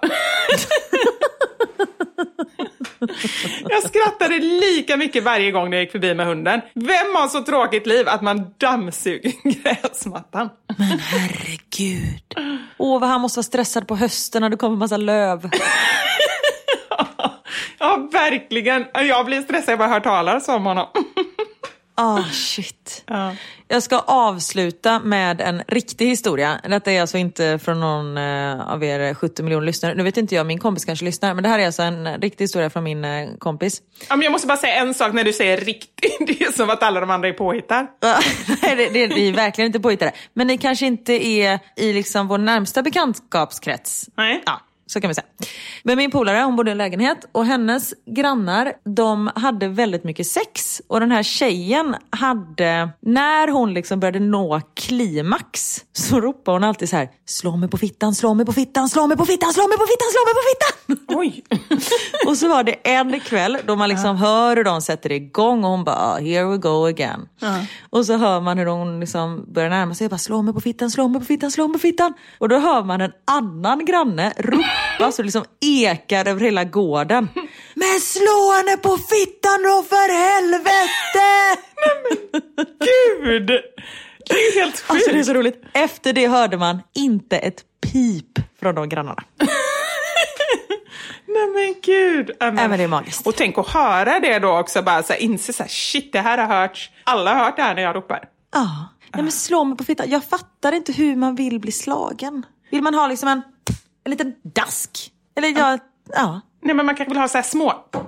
Jag skrattade lika mycket varje gång när jag gick förbi med hunden. Vem har så tråkigt liv att man dammsuger gräsmattan? Men herregud. Vad han måste vara stressad på hösten när det kommer massa löv. Ja, verkligen. Jag blir stressad, jag bara hör talas om honom. Shit. Jag ska avsluta med en riktig historia. Detta är alltså inte från någon av er 70 miljoner lyssnare. Nu vet inte jag, min kompis kanske lyssnar. Men det här är alltså en riktig historia från min kompis. Ja, men jag måste bara säga en sak när du säger riktigt. Det är som att alla de andra är påhittar. Nej, det är verkligen inte påhittade. Men det kanske inte är i liksom vår närmsta bekantskapskrets. Nej. Ja. Så kan vi säga. Men min polare, hon bodde i en lägenhet och hennes grannar, de hade väldigt mycket sex. Och den här tjejen hade, när hon liksom började nå klimax, så ropade hon alltid så här: slå mig på fittan, slå mig på fittan, slå mig på fittan, slå mig på fittan, slå mig på fittan. Oj. Och så var det en kväll då man liksom hör hur de sätter igång och hon bara, here we go again. Och så hör man hur de liksom börjar närma sig och bara, slå mig på fittan, slå mig på fittan, slå mig på fittan. Och då hör man en annan granne ropa så det liksom ekar över hela gården. Men slå henne på fittan då, för helvete! Nej men gud! Det är helt sjukt. Alltså det är så roligt. Efter det hörde man inte ett pip från de grannarna. Nej men gud. Men det är magiskt. Och tänk att höra det då också. Bara så här, inse så här, shit, det här har hörts. Alla har hört det här när jag ropar. Ja. Nej men slå mig på fittan. Jag fattar inte hur man vill bli slagen. Vill man ha liksom en liten dask? Eller ja. Nej men man kanske vill ha så här små.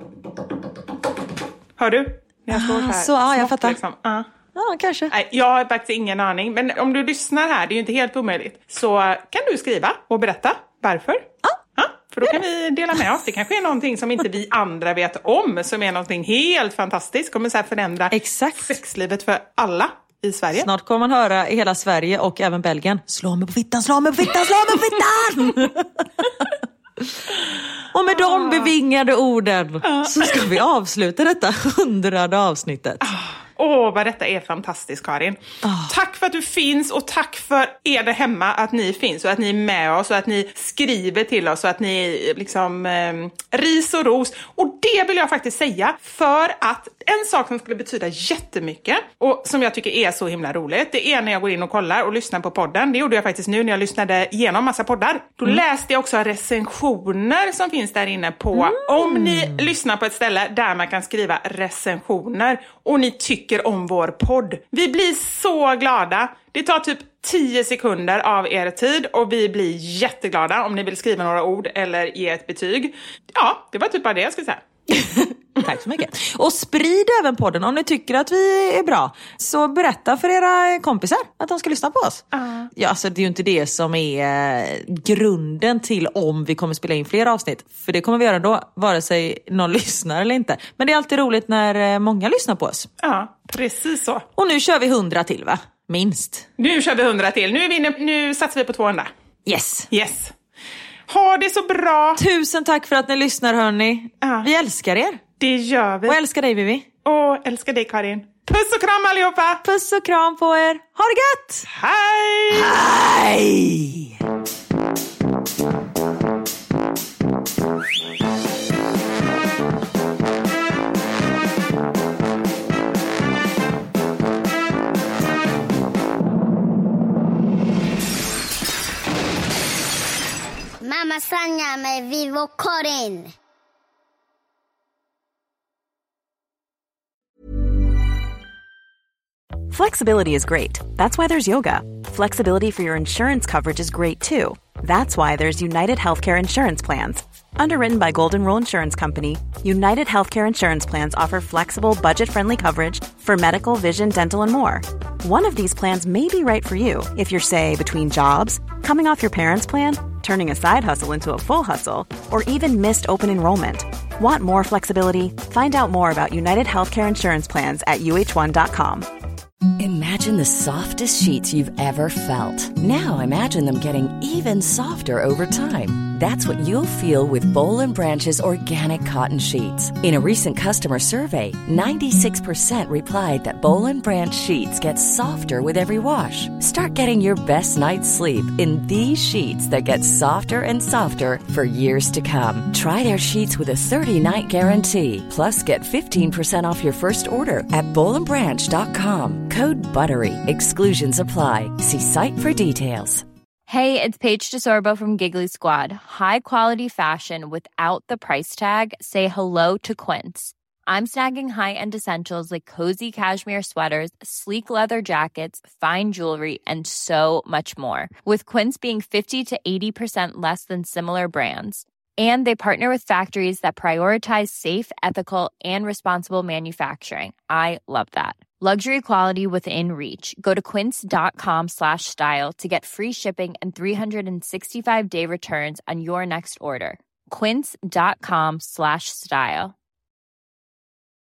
Hör du? När jag står här. Så ja, jag fattar. Liksom. Ja, kanske. Nej, jag har faktiskt ingen aning. Men om du lyssnar här, det är ju inte helt omöjligt. Så kan du skriva och berätta varför. Ja, för då kan vi dela med oss. Det kanske är någonting som inte vi andra vet om. Som är någonting helt fantastiskt. Kommer så här förändra sexlivet för alla i Sverige. Snart kommer man höra i hela Sverige och även Belgien: slå mig på fittan, slå mig på fittan, slå mig på fittan! Och med de bevingade orden så ska vi avsluta detta 100:e avsnittet. Vad detta är fantastiskt, Karin. Tack för att du finns och tack för er där hemma att ni finns och att ni är med oss och att ni skriver till oss och att ni liksom ris och ros. Och det vill jag faktiskt säga, för att en sak som skulle betyda jättemycket och som jag tycker är så himla roligt, det är när jag går in och kollar och lyssnar på podden. Det gjorde jag faktiskt nu när jag lyssnade igenom massa poddar. Då läste jag också recensioner som finns där inne på. Om ni lyssnar på ett ställe där man kan skriva recensioner och ni tycker om vår podd. Vi blir så glada. Det tar typ 10 sekunder av er tid och vi blir jätteglada om ni vill skriva några ord eller ge ett betyg. Ja, det var typ bara det jag skulle säga. Tack så mycket. Och sprid även podden om ni tycker att vi är bra. Så berätta för era kompisar att de ska lyssna på oss. Ja, alltså det är ju inte det som är grunden till om vi kommer spela in fler avsnitt. För det kommer vi göra då, vare sig någon lyssnar eller inte. Men det är alltid roligt när många lyssnar på oss. Ja, precis så. Och nu kör vi 100 till, va? Minst. Nu kör vi 100 till. Nu satsar vi på 200. Yes. Ha det så bra. Tusen tack för att ni lyssnar, hörni. Vi älskar er. Det gör vi. Och älskar dig, Vivi. Och älskar dig, Karin. Puss och kram allihopa. Puss och kram på er. Ha det gött. Hej. Hej. Mamma Sanja med Vivo och Karin. Flexibility is great. That's why there's yoga. Flexibility for your insurance coverage is great too. That's why there's United Healthcare Insurance Plans. Underwritten by Golden Rule Insurance Company, United Healthcare Insurance Plans offer flexible, budget-friendly coverage for medical, vision, dental, and more. One of these plans may be right for you if you're, say, between jobs, coming off your parents' plan, turning a side hustle into a full hustle, or even missed open enrollment. Want more flexibility? Find out more about United Healthcare Insurance Plans at uh1.com. Imagine the softest sheets you've ever felt. Now imagine them getting even softer over time. That's what you'll feel with Boll & Branch's organic cotton sheets. In a recent customer survey, 96% replied that Boll & Branch sheets get softer with every wash. Start getting your best night's sleep in these sheets that get softer and softer for years to come. Try their sheets with a 30-night guarantee. Plus, get 15% off your first order at bollandbranch.com. Code BUTTERY. Exclusions apply. See site for details. Hey, it's Paige DeSorbo from Giggly Squad. High quality fashion without the price tag. Say hello to Quince. I'm snagging high-end essentials like cozy cashmere sweaters, sleek leather jackets, fine jewelry, and so much more. With Quince being 50 to 80% less than similar brands. And they partner with factories that prioritize safe, ethical, and responsible manufacturing. I love that. Luxury quality within reach. Go to quince.com/style to get free shipping and 365-day returns on your next order. Quince.com/style.